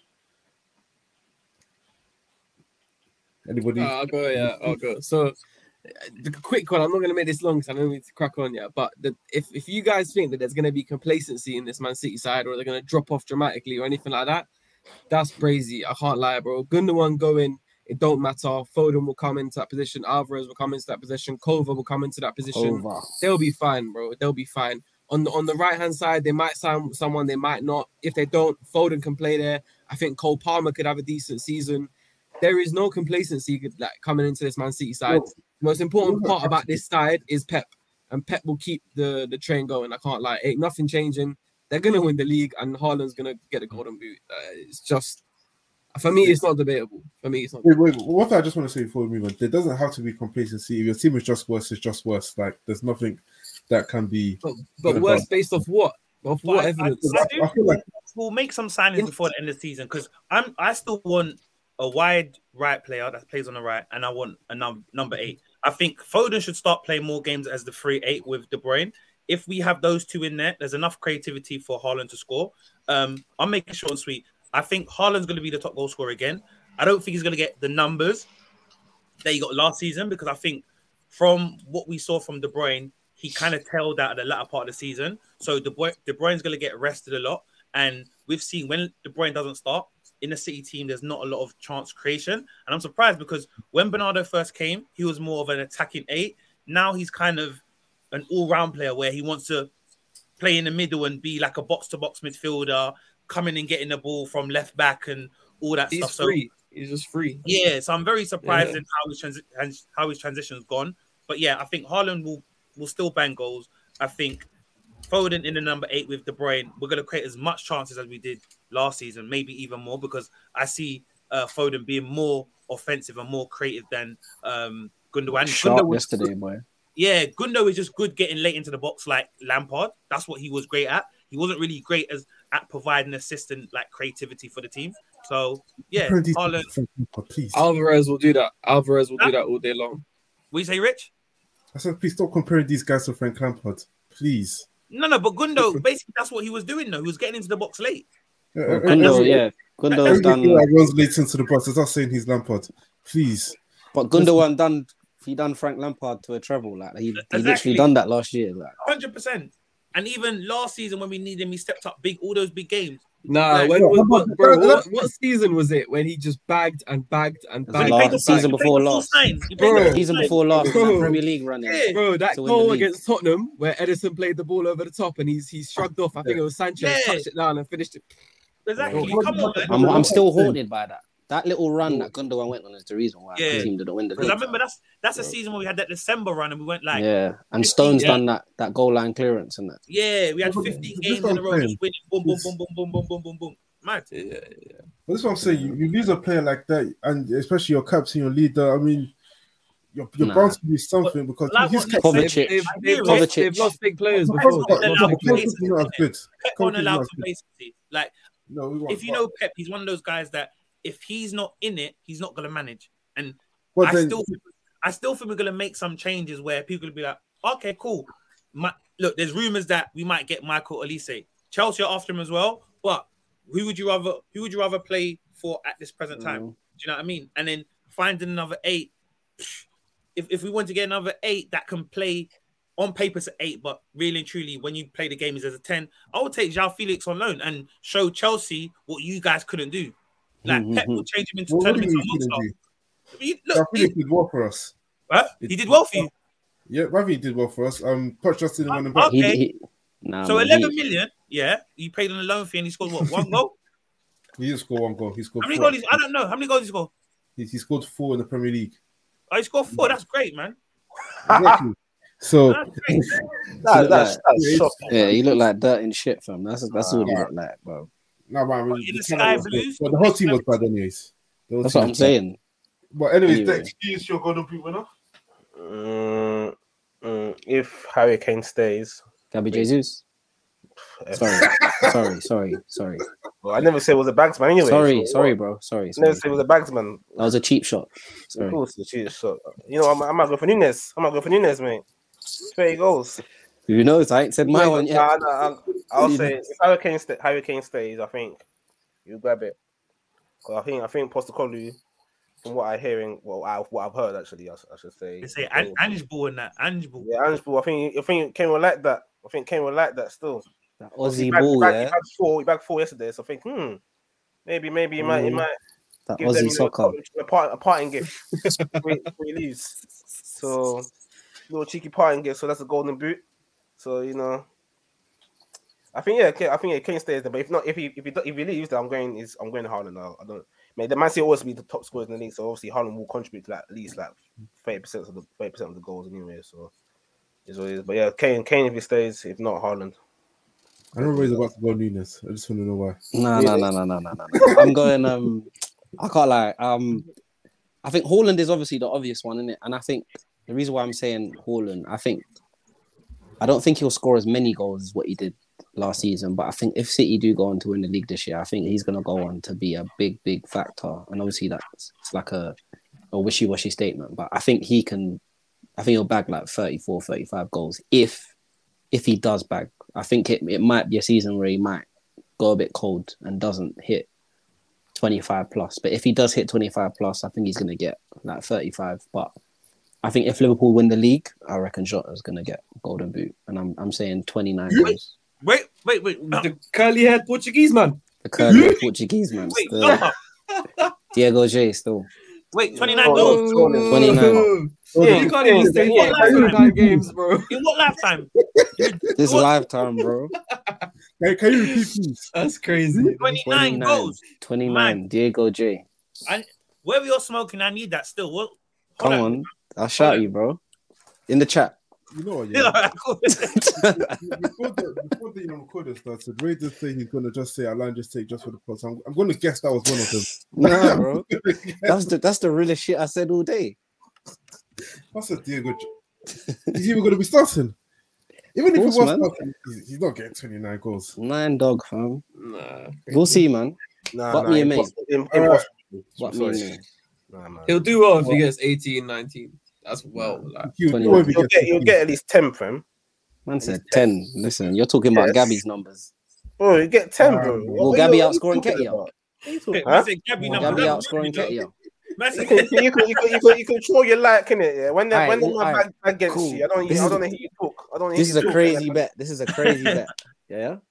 Anybody? Uh, I'll go. Yeah, I'll go. So, the quick one. I'm not going to make this long because I know we need to crack on. Yeah, but the, if if you guys think that there's going to be complacency in this Man City side, or they're going to drop off dramatically or anything like that, that's crazy. I can't lie, bro. Gundogan going, it don't matter. Foden will come into that position. Alvarez will come into that position. Kova will come into that position. Over. They'll be fine, bro. They'll be fine. On the on the right hand side, they might sign someone. They might not. If they don't, Foden can play there. I think Cole Palmer could have a decent season. There is no complacency like coming into this Man City side. The most important part about this side is Pep, and Pep will keep the, the train going. I can't lie, ain't nothing changing. They're gonna win the league, and Haaland's gonna get a Golden Boot. Uh, it's just for me, it's not debatable. For me, it's not. Wait, wait, what I just want to say before we move on, there doesn't have to be complacency. If your team is just worse, it's just worse. Like there's nothing that can be. But, but worse based off what? Off what I, evidence? I, I, do I feel like we'll make some signings before the end of the season because I'm I still want a wide right player that plays on the right, and I want a num- number eight. I think Foden should start playing more games as the free eight with De Bruyne. If we have those two in there, there's enough creativity for Haaland to score. Um, I'm making short and sweet. I think Haaland's going to be the top goal scorer again. I don't think he's going to get the numbers that he got last season because I think from what we saw from De Bruyne, he kind of tailed out at the latter part of the season. So De, Bruyne, De Bruyne's going to get rested a lot. And we've seen when De Bruyne doesn't start, in the City team, there's not a lot of chance creation. And I'm surprised because when Bernardo first came, he was more of an attacking eight. Now he's kind of an all-round player where he wants to play in the middle and be like a box-to-box midfielder, coming and getting the ball from left back and all that He's stuff. free. So, He's just free. yeah, so I'm very surprised Yeah. in how his, transi- how his transition's gone. But yeah, I think Haaland will, will still bang goals. I think Foden in the number eight with De Bruyne, we're going to create as much chances as we did last season, maybe even more, because I see uh, Foden being more offensive and more creative than um, Gundogan. Sharp Gundo was, yesterday, boy. yeah, Gundo is just good getting late into the box like Lampard. That's what he was great at. He wasn't really great as at providing assistant like creativity for the team. So yeah, Haaland. Please. Alvarez will do that. Alvarez will do that all day long. What you say, Rich? I said, please stop comparing these guys to Frank Lampard, please. No, no, but Gundo, basically that's what he was doing though. He was getting into the box late. Uh, Well, uh, Gundo, every- yeah, Gundo's every done. player that runs late into the box. It's not saying he's Lampard. Please. But Gundogan done. He done Frank Lampard to a treble. Like he, he Exactly. literally done that last year. Like one hundred percent. And even last season when we needed him, he stepped up big, all those big games. Nah, Like, when, no, when, no, what, no, bro, no, what, no. what season was it when he just bagged and bagged and The When he bagged? last- played and season bagged? before the full last. sign. He played Bro. the full season sign. before last in Bro. that Premier League running. Yeah. Bro, that to win the goal league. against Tottenham where Edison played the ball over the top and he's he's shrugged off. I think it was Sanchez Yeah. touched it down and finished it. Exactly. Bro. Come on, man. I'm, I'm still haunted by that. That little run that Gundogan went on is the reason why Yeah. the team didn't win the Because I league. remember that's that's a season where we had that December run and we went like, yeah, Yeah, and Stone's Yeah. done that that goal line clearance and that. we had But fifteen this games what in a I'm row, saying. just winning, boom, boom, boom, boom, boom, boom, boom, boom, boom. Mad. Yeah, yeah. But that's what I'm saying. You, you lose a player like that, and especially your captain, your leader. I mean, you're, you're Nah. bound to do something because Like he's what- kept Kovacic. They've, they've, I they've, hear lost, it. they've lost big players Kovacic- before. Kovacic- Lost Kovacic- big players. Kovacic is not as good. Pep Kovacic won't is allow not as good. complacency. Like, No, we won't. if you know Pep, he's one of those guys that if he's not in it, he's not going to manage. And But I then, still, I still think we're going to make some changes where people will be like, okay, cool. My, look, there's rumors that we might get Michael Olise. Chelsea are after him as well. But who would you rather? Who would you rather play for at this present time? Mm. Do you know what I mean? And then finding another eight. If if we want to get another eight that can play on paper it's an eight, but really and truly, when you play the game, is as a ten. I would take João Felix on loan and show Chelsea what you guys couldn't do. Like Mhm. Pep will change him into what, turn what him do you into a mean he monster. didn't do? He- I Look, think he, he did well for us. huh? he did well for you. Yeah, I think he did well for us. Um, Poch just didn't want him back. Okay. He, he, nah, So man, eleven he- million, yeah. He played on a loan fee and he scored what? One goal? He didn't score one goal. He scored How many four. goals? I don't know. How many goals he scored? He, he scored four in the Premier League. Oh, he scored four. That's great, man. Exactly. So That's great. That, that's, Yeah. that's shocking. yeah, he looked like dirt and shit, fam. That's that's all he Ah. looked like, bro. no, man, In the the talent sky was good. blues? But the whole team was bad, anyways. The whole That's team what I'm was bad. saying. But anyways, Anyway. Dex, who's your Golden Boot winner? Mm, Mm, if Harry Kane stays, Gabby Jesus. Sorry, sorry, sorry, sorry. well, I never said it was a bagsman anyway. Sorry, so sorry, what? bro. Sorry, I sorry. never said it was a bagsman. That was a cheap shot. Of Sorry. course, the cheat shot. You know, I'm, I'm not going for Nunes. I'm not going for Nunes, mate. There he goes. Who knows? I ain't said my one yet. Nah, nah, I'll, I'll You say know. if Harry Kane, sta- Harry Kane stays, I think you grab it. 'Cause I think I think Postecoglou, from what I'm hearing, well, I, what I've heard actually, I, I should say. They say An- Ange Ball and that. Ange Ball. Yeah, Ange Ball. I think I think Kane will like that. I think Kane will like that still. That Obviously, Aussie he bagged- ball, he bagged- yeah. He bagged four. He bagged four yesterday. So I think, hmm, maybe maybe he might he Mm. might That give them, Aussie you know, soccer. a, part, a parting gift before he before he leaves. So little cheeky parting gift. So that's a golden boot. So you know, I think yeah, Kane- I think yeah, Kane stays there. But if not, if he if he if he leaves, then I'm going is I'm going to Haaland now. I don't. Mate, the Man City always be the top scorers in the league. So obviously Haaland will contribute to like, at least like thirty percent of the thirty percent of the goals anyway. So is what it is. But yeah, Kane Kane if he stays, if not Haaland. I don't know he's about to go Nunes. I just want to know why. No, no, no, no, no, no, no. I'm going. Um, I can't lie. Um, I think Haaland is obviously the obvious one, isn't it? And I think the reason why I'm saying Haaland, I think I don't think he'll score as many goals as what he did last season. But I think if City do go on to win the league this year, I think he's going to go on to be a big, big factor. And obviously that's it's like a a wishy-washy statement, but I think he can. I think he'll bag like thirty-four, thirty-five goals if if he does bag. I think it, it might be a season where he might go a bit cold and doesn't hit twenty-five plus. But if he does hit twenty-five plus, I think he's going to get like thirty-five. But I think if Liverpool win the league, I reckon Jota's going to get golden boot. And I'm I'm saying twenty-nine goals. Wait, wait, wait. No, The curly haired Portuguese man. The curly Portuguese man. wait, Still. no. Diego J still. Wait, twenty-nine Oh, goals. oh, twenty-nine. Yeah, You can't even yeah, stay yeah, for twenty-nine games, bro. In what lifetime? This What? lifetime, bro. Can, can you repeat, please? That's crazy. twenty-nine goals. twenty-nine. Diego J. And wherever you're smoking, I need that still. What? Come on. I'll shout you, bro. In the chat. You know what? Yeah, Yeah. cool. before the before the you know, recording started, Ray did say he's gonna just say Alan just take just for the pod. So I'm, I'm gonna guess that was one of them. Nah, bro. That's the that's the realest shit I said all day. That's a Diego. J- He's even gonna be starting. Even if he Of was course, man. starting, he's, he's not getting twenty-nine goals. Nine dog, fam. Nah. We'll see, man. Nah, Fuck nah, me and impossible, im- All right. impossible. What Sorry. me and me. Nah, man. He'll do well if he gets eighteen, nineteen. That's well. Like, He'll, twenty. he won't be You'll getting get you'll get at least ten, fam. Man said ten. Listen, you're talking about Yes. Gabby's numbers. Bro, you get ten, bro. Um, What- Will what Gabby you- what you outscoring talking Ketia? about? What you talking- Man Huh? said Gabby Will number Gabby one, outscoring you know. Ketia? Man You said can, you can, you can, you can, you can, you can throw your like in it, yeah. When the, Aight, when the well, man aight, back against cool. you, I don't, This I is- don't know who you talk. I don't know. This who is you a talk, crazy yeah. bet. This is a crazy bet. Yeah. Do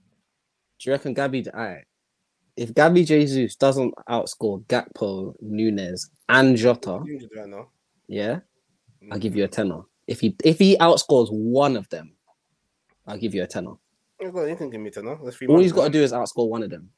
you reckon Gabby? Alright. If Gabby Jesus doesn't outscore Gakpo, Nunes, and Jota, You injured right now. yeah, I'll give you a tenner. If he if he outscores one of them, I'll give you a tenner. You can- you can give me ten, no? That's three All months, he's got to man. do is outscore one of them.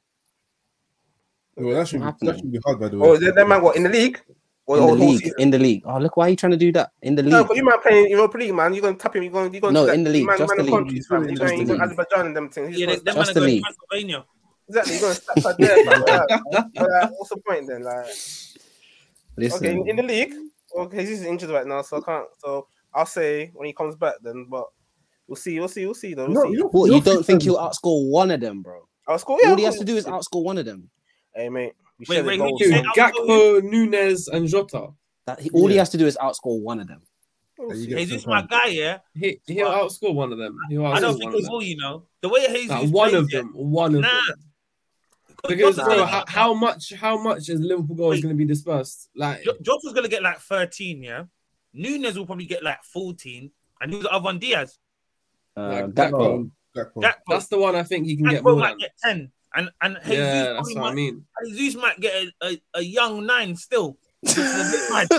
Well, that should be, What that happened? should be hard, by the way. Oh, is that, that man what in the league? Or, In or the whole league, season? in the league. Oh, look, why are you trying to do that? In the No, league. but you might play in Europa League, man. You're gonna tap him. You're going. You're going. No, to that, in the league, Man, just man the of league. countries, fam. You're Just going. the You're going league. Azerbaijan and them things. He's Yeah, gonna they, them step- Just man are the going league. Transylvania. Exactly. You're going to step out there. fam. Like, but, uh, what's the point then? Like, Listen, okay, in, in the league. Okay, he's injured right now, so I can't. So I'll say when he comes back, then. But we'll see. We'll see. We'll see. Though. We'll No, see. you don't, what, you you don't don't think he'll outscore one of them, bro? I'll score. Yeah. All he I'll has to do is outscore one of them. Hey, mate. We Wait, share the wait, who goals, you Dude, say man. outscore Gakpo, Nunes, and Jota. That he, all he Yeah. has to do is outscore one of them. We'll you see. get Jesus, some my time. guy, yeah. He, he'll outscore one of them. He'll I don't outscore think one of he them. will, you know. The way Jesus Nah, plays, one of yeah. them. One of Nah. them. Because Jota's bro, gonna- how, how much? How much is Liverpool goals Wait. going to be dispersed? Like, Jo- Jota's gonna get like thirteen, yeah. Nunes will probably get like fourteen, and who's the other one? Diaz. Uh, Like, Gakpo. No, Gakpo. That that's the one I think he can get Gakpo more might than. get ten, and and Jesus Yeah, that's probably what I might, mean. Jesus might get a, a, a young nine still. Which is a bit mad.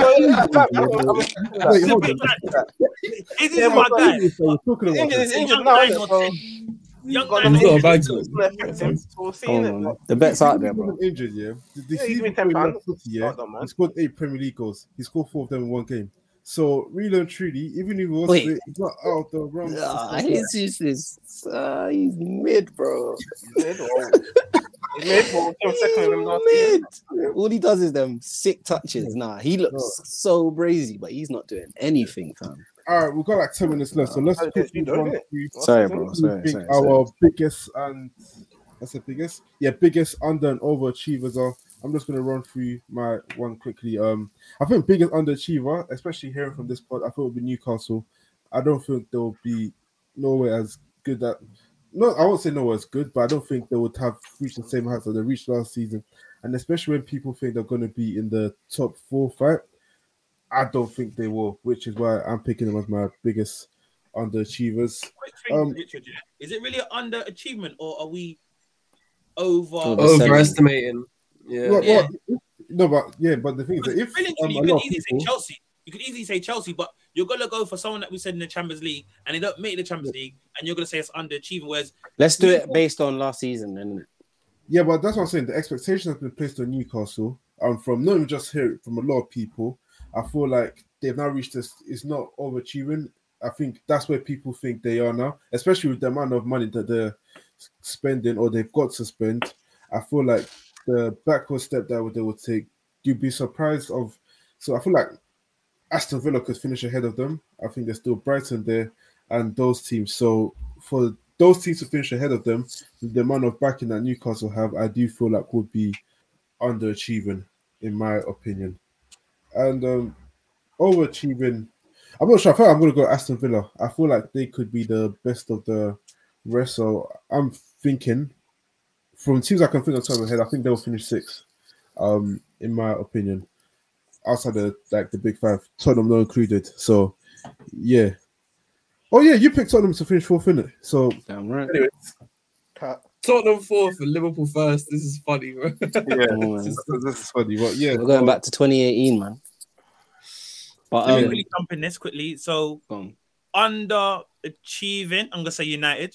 Wait, It's a hold bit on. mad. Jesus Yeah, is my but- guy. We're talking about Injured, this. he's injured Young now, nine innit? or So ten. Young got nine He's got a injured. bag it's to gonna affect him. So we'll see, Come innit? on, But- the bet's out there, He bro. wasn't injured, yeah. The, the Yeah, he season give me ten before he pound. left City, yeah, Not done, man. he scored eight Premier League goals. He scored four of them in one game. So really and truly, even if he was Wait. fit, he's not out of the realm. Ah, he's just this. Uh, he's mid, bro. Mid or- He's mid, but we came second with him last year. Mid. All he does is them sick touches. Nah, he looks so brazy, but he's not doing anything, fam. All right, we've got like ten minutes left, so let's Oh, quickly you don't run it? through Sorry, season? bro. who Sorry, we think sorry, sorry. our biggest and that's the biggest, yeah, biggest under and overachievers are. I'm just gonna run through my one quickly. Um, I think biggest underachiever, especially hearing from this pod, I thought it would be Newcastle. I don't think they'll be nowhere as good at. No, I won't say nowhere as good, but I don't think they would have reached the same heights that they reached last season. And especially when people think they're going to be in the top four fight, I don't think they will, which is why I'm picking them as my biggest underachievers. Quick thing, Um, Richard, yeah. Is it really an underachievement or are we over? Over- Overestimating. Yeah. Well, Yeah. well, no, but yeah, but the thing is that if Really, um, you a could lot of easily people, say Chelsea. You could easily say Chelsea, but you're gonna go for someone that we said in the Champions League, and they don't make the Champions League, and you're gonna say it's underachieving. Whereas Let's do it based on last season, then. yeah, but that's what I'm saying. The expectation has been placed on Newcastle, um, from not even just here, from a lot of people. I feel like they've now reached this. It's not overachieving. I think that's where people think they are now, especially with the amount of money that they're spending or they've got to spend. I feel like the backward step that they would take, you'd be surprised of. So I feel like Aston Villa could finish ahead of them. I think there's still Brighton there and those teams. So for those teams to finish ahead of them, the amount of backing that Newcastle have, I do feel like would be underachieving, in my opinion. And um, overachieving, I'm not sure. I feel like I'm going to go Aston Villa. I feel like they could be the best of the rest. So I'm thinking, from teams I can think of top of my head, I think they'll finish sixth, um, in my opinion. Outside of like the big five, Tottenham not included. So yeah. Oh yeah, you picked Tottenham to finish fourth, innit? So Damn right. anyway, Cut. Tottenham fourth and Liverpool first. This is funny, bro. yeah, Oh, man. this, this is funny, but yeah, We're going so- back to twenty eighteen, man. But let um, me really jump in this quickly. So go on. underachieving, I'm gonna say United.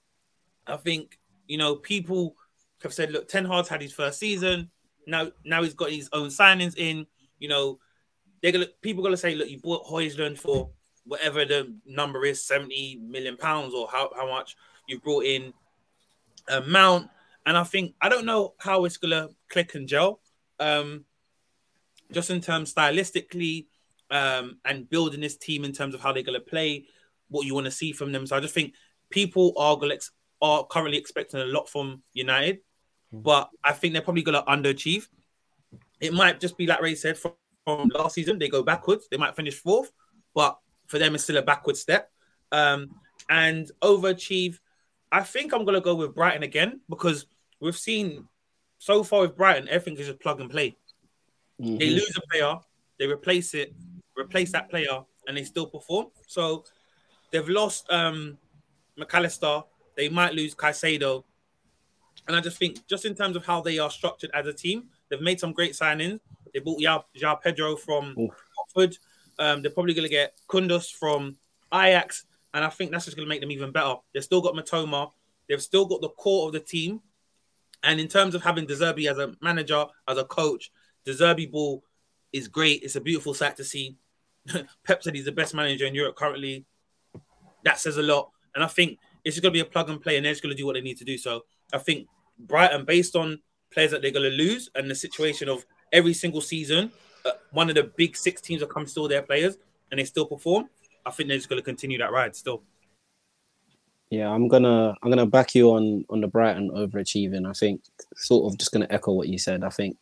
I think you know people have said, look, Ten Hag's had his first season. Now, now he's got his own signings in. You know, they're gonna people gonna say, look, you bought Højlund for whatever the number is, seventy million pounds or how, how much you brought in a Mount. And I think I don't know how it's gonna click and gel. Um, just in terms stylistically, um, and building this team in terms of how they're gonna play, what you want to see from them. So I just think people are gonna ex- are currently expecting a lot from United, but I think they're probably gonna underachieve. It might just be like Ray said from, from last season, they go backwards. They might finish fourth, but for them, it's still a backward step. Um, and overachieve, I think I'm going to go with Brighton again because we've seen so far with Brighton, everything is just plug and play. Mhm. They lose a player, they replace it, replace that player, and they still perform. So they've lost um, McAllister. They might lose Caicedo. And I just think, just in terms of how they are structured as a team, they've made some great signings. They bought João João Pedro from Oof. Watford. Um, they're probably going to get Kundus from Ajax. And I think that's just going to make them even better. They've still got Matoma. They've still got the core of the team. And in terms of having De Zerbi as a manager, as a coach, De Zerbi ball is great. It's a beautiful sight to see. Pep said he's the best manager in Europe currently. That says a lot. And I think it's just going to be a plug and play, and they're just going to do what they need to do. So I think Brighton, based on players that they're going to lose and the situation of every single season, uh, one of the big six teams that come still their players and they still perform, I think they're just going to continue that ride still. Yeah, I'm gonna I'm gonna back you on on the Brighton overachieving. I think sort of just gonna echo what you said. I think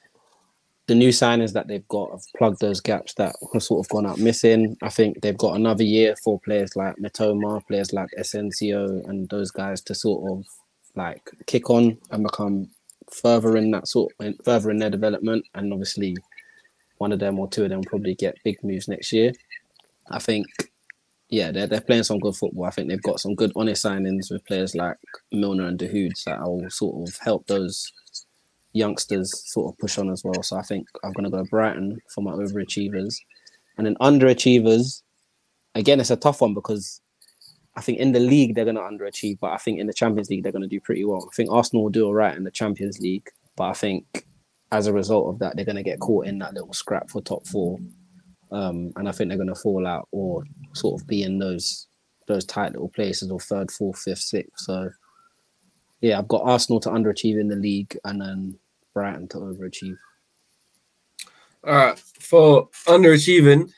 the new signings that they've got have plugged those gaps that have sort of gone out missing. I think they've got another year for players like Matoma, players like Asensio, and those guys to sort of like kick on and become further in that sort of, further in their development. And obviously, one of them or two of them will probably get big moves next year. I think. Yeah, they're, they're playing some good football. I think they've got some good honest signings with players like Milner and De Hood that will sort of help those youngsters sort of push on as well. So I think I'm going to go Brighton for my overachievers. And then underachievers, again, it's a tough one because I think in the league they're going to underachieve, but I think in the Champions League they're going to do pretty well. I think Arsenal will do all right in the Champions League, but I think as a result of that, they're going to get caught in that little scrap for top four. Um, and I think they're going to fall out or sort of be in those those tight little places or third, fourth, fifth, sixth. So, yeah, I've got Arsenal to underachieve in the league and then Brighton to overachieve. All right, for underachieving,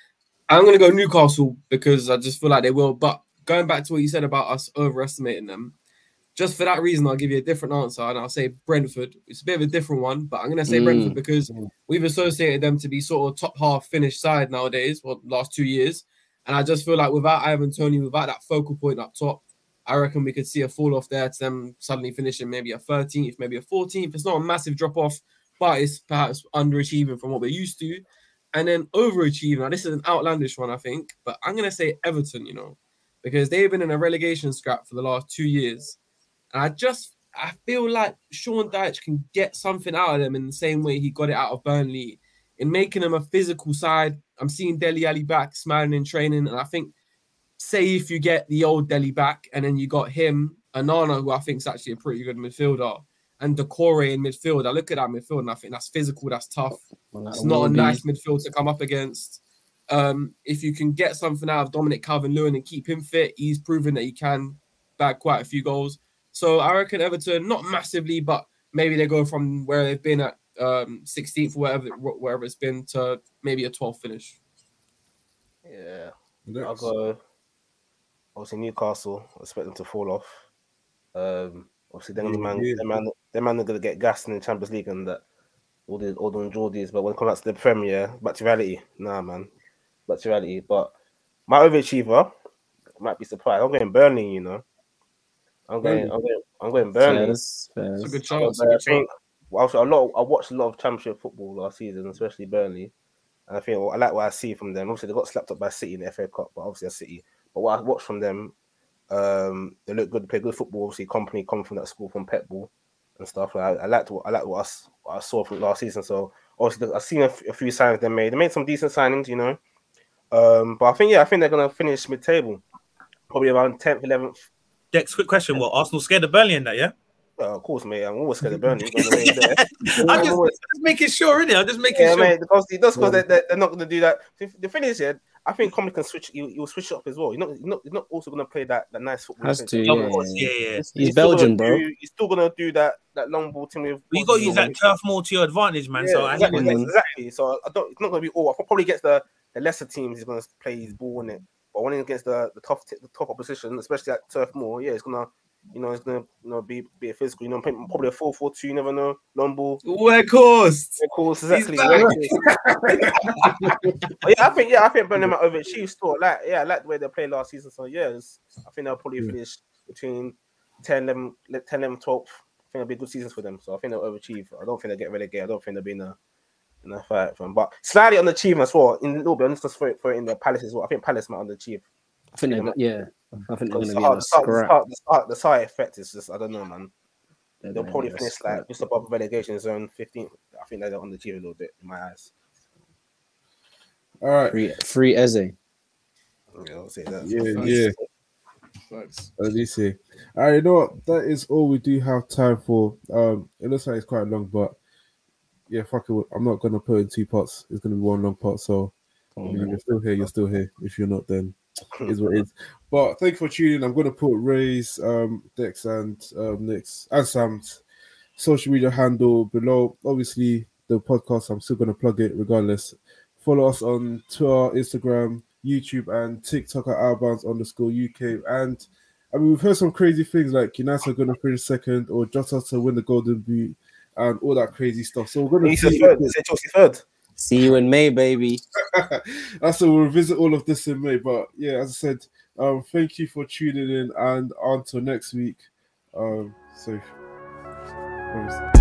I'm going to go Newcastle because I just feel like they will. But going back to what you said about us overestimating them, just for that reason, I'll give you a different answer. And I'll say Brentford. It's a bit of a different one, but I'm going to say Mm. Brentford because we've associated them to be sort of top half Finnish side nowadays, well, last two years. And I just feel like without Ivan Toney, without that focal point up top, I reckon we could see a fall off there to them suddenly finishing maybe a thirteenth, maybe a fourteenth. It's not a massive drop off, but it's perhaps underachieving from what we're used to. And then overachieving. Now, this is an outlandish one, I think, but I'm going to say Everton, you know, because they've been in a relegation scrap for the last two years. And I just, I feel like Sean Dyche can get something out of them in the same way he got it out of Burnley in making them a physical side. I'm seeing Dele Alli back, smiling in training. And I think, say if you get the old Dele back and then you got him, Anana, who I think is actually a pretty good midfielder, and Decore in midfield. I look at that midfield and I think that's physical, that's tough. It's not a nice midfield to come up against. Um, if you can get something out of Dominic Calvert-Lewin and keep him fit, he's proven that he can bag quite a few goals. So I reckon Everton, not massively, but maybe they go from where they've been at um, sixteenth or whatever, wherever it's been to maybe a twelfth finish. Yeah, I'll go. Obviously, Newcastle, I expect them to fall off. Um, obviously, them Mm, man, yeah. them man, them man are gonna get gassed in the Champions League and that all the all the Geordies. But when it comes back to the Premier, back to reality, nah, man, back to reality. But my overachiever might be surprised. I'm going Burnley, you know. I'm going, Burnley. I'm going, I'm going Burnley. Fairs, fairs. It's a good I chance. It's a good chance. think well, also, a lot. I watched a lot of Championship football last season, especially Burnley, and I think well, I like what I see from them. Obviously, they got slapped up by City in the F A Cup, but obviously, a City. But what I watched from them, um, they look good, play good football. Obviously, company come from that school from Pep Ball and stuff. Like, I, I liked what I liked what I, s- what I saw from last season. So obviously, I've seen a, f- a few signings they made. They made some decent signings, you know. Um, but I think yeah, I think they're gonna finish mid-table, probably around tenth, eleventh. Dex, quick question. What, Arsenal scared of Burnley in that, yeah? Uh, of course, mate. I'm always scared of Burnley. But they're there. I'm just, always- just making sure, innit? I'm just making Yeah, sure. mate. Because that's because they're, they're, they're not going to do that. The, the thing is, yeah, I think Company can switch. You you'll switch it up as well. You're not you're not, you're not also going to play that, that nice football. Has thing. to, You're yeah, Of course, yeah, yeah, yeah. you're He's still Belgian, gonna bro. do- You're still going to do that that long ball thing with. You got to use that turf more to your advantage, man. Yeah, so I exactly, hear Mhm. exactly. So I don't. It's not going to be all. Probably against the, the lesser teams, he's going to play his ball in it. But when against the the tough the top opposition, especially at Turf Moor, yeah, it's gonna. You know, it's gonna you know be be a physical. You know, probably a four four two. You never know. Long ball. Weghorst. Of course, exactly. back. But yeah, I think yeah, I think Burnham might overachieve still. Like yeah, I like the way they played last season. So yeah, it's, I think they'll probably Yeah. finish between ten, eleven, ten, eleven, twelve. I think it'll be good seasons for them. So I think they'll overachieve. I don't think they'll get relegated. I don't think they'll be in a in a fight for them. But slightly on the achievement as well. In a little bit, I'm just throw it, throw it in the Palace as well. I think Palace might underachieve. I think they're, yeah, I think they're going Because to the be in start, a the, start, the, scrap. start, the, start, the side effect is just I don't know, man. They're They'll gonna probably be in a finish scrap. like just above relegation zone, fifteenth. I think they'll underachieve a little bit in my eyes. All right. Free, free Eze. Yeah, I'll say that. Yeah, yeah. Thanks. At least here. All right, you know what? That is all we do have time for. Um, it looks like it's quite long, but yeah, fuck it. I'm not gonna put it in two parts. It's gonna be one long part. So I mean, if you're still here, you're still here. If you're not, then is what it is. But thank you for tuning in. I'm gonna put Ray's, um, Dex, and um, Nick's and Sam's social media handle below. Obviously, the podcast. I'm still gonna plug it regardless. Follow us on Twitter, Instagram, YouTube, and TikTok at Outbounds underscore U K. And I mean, we've heard some crazy things like United are going to finish second or Jota to win the Golden Boot and all that crazy stuff. So we're going He to said see. third. He said Chelsea third. See you in May, baby. So we'll revisit all of this in May. But yeah, as I said, um, thank you for tuning in, and until next week. Um, so.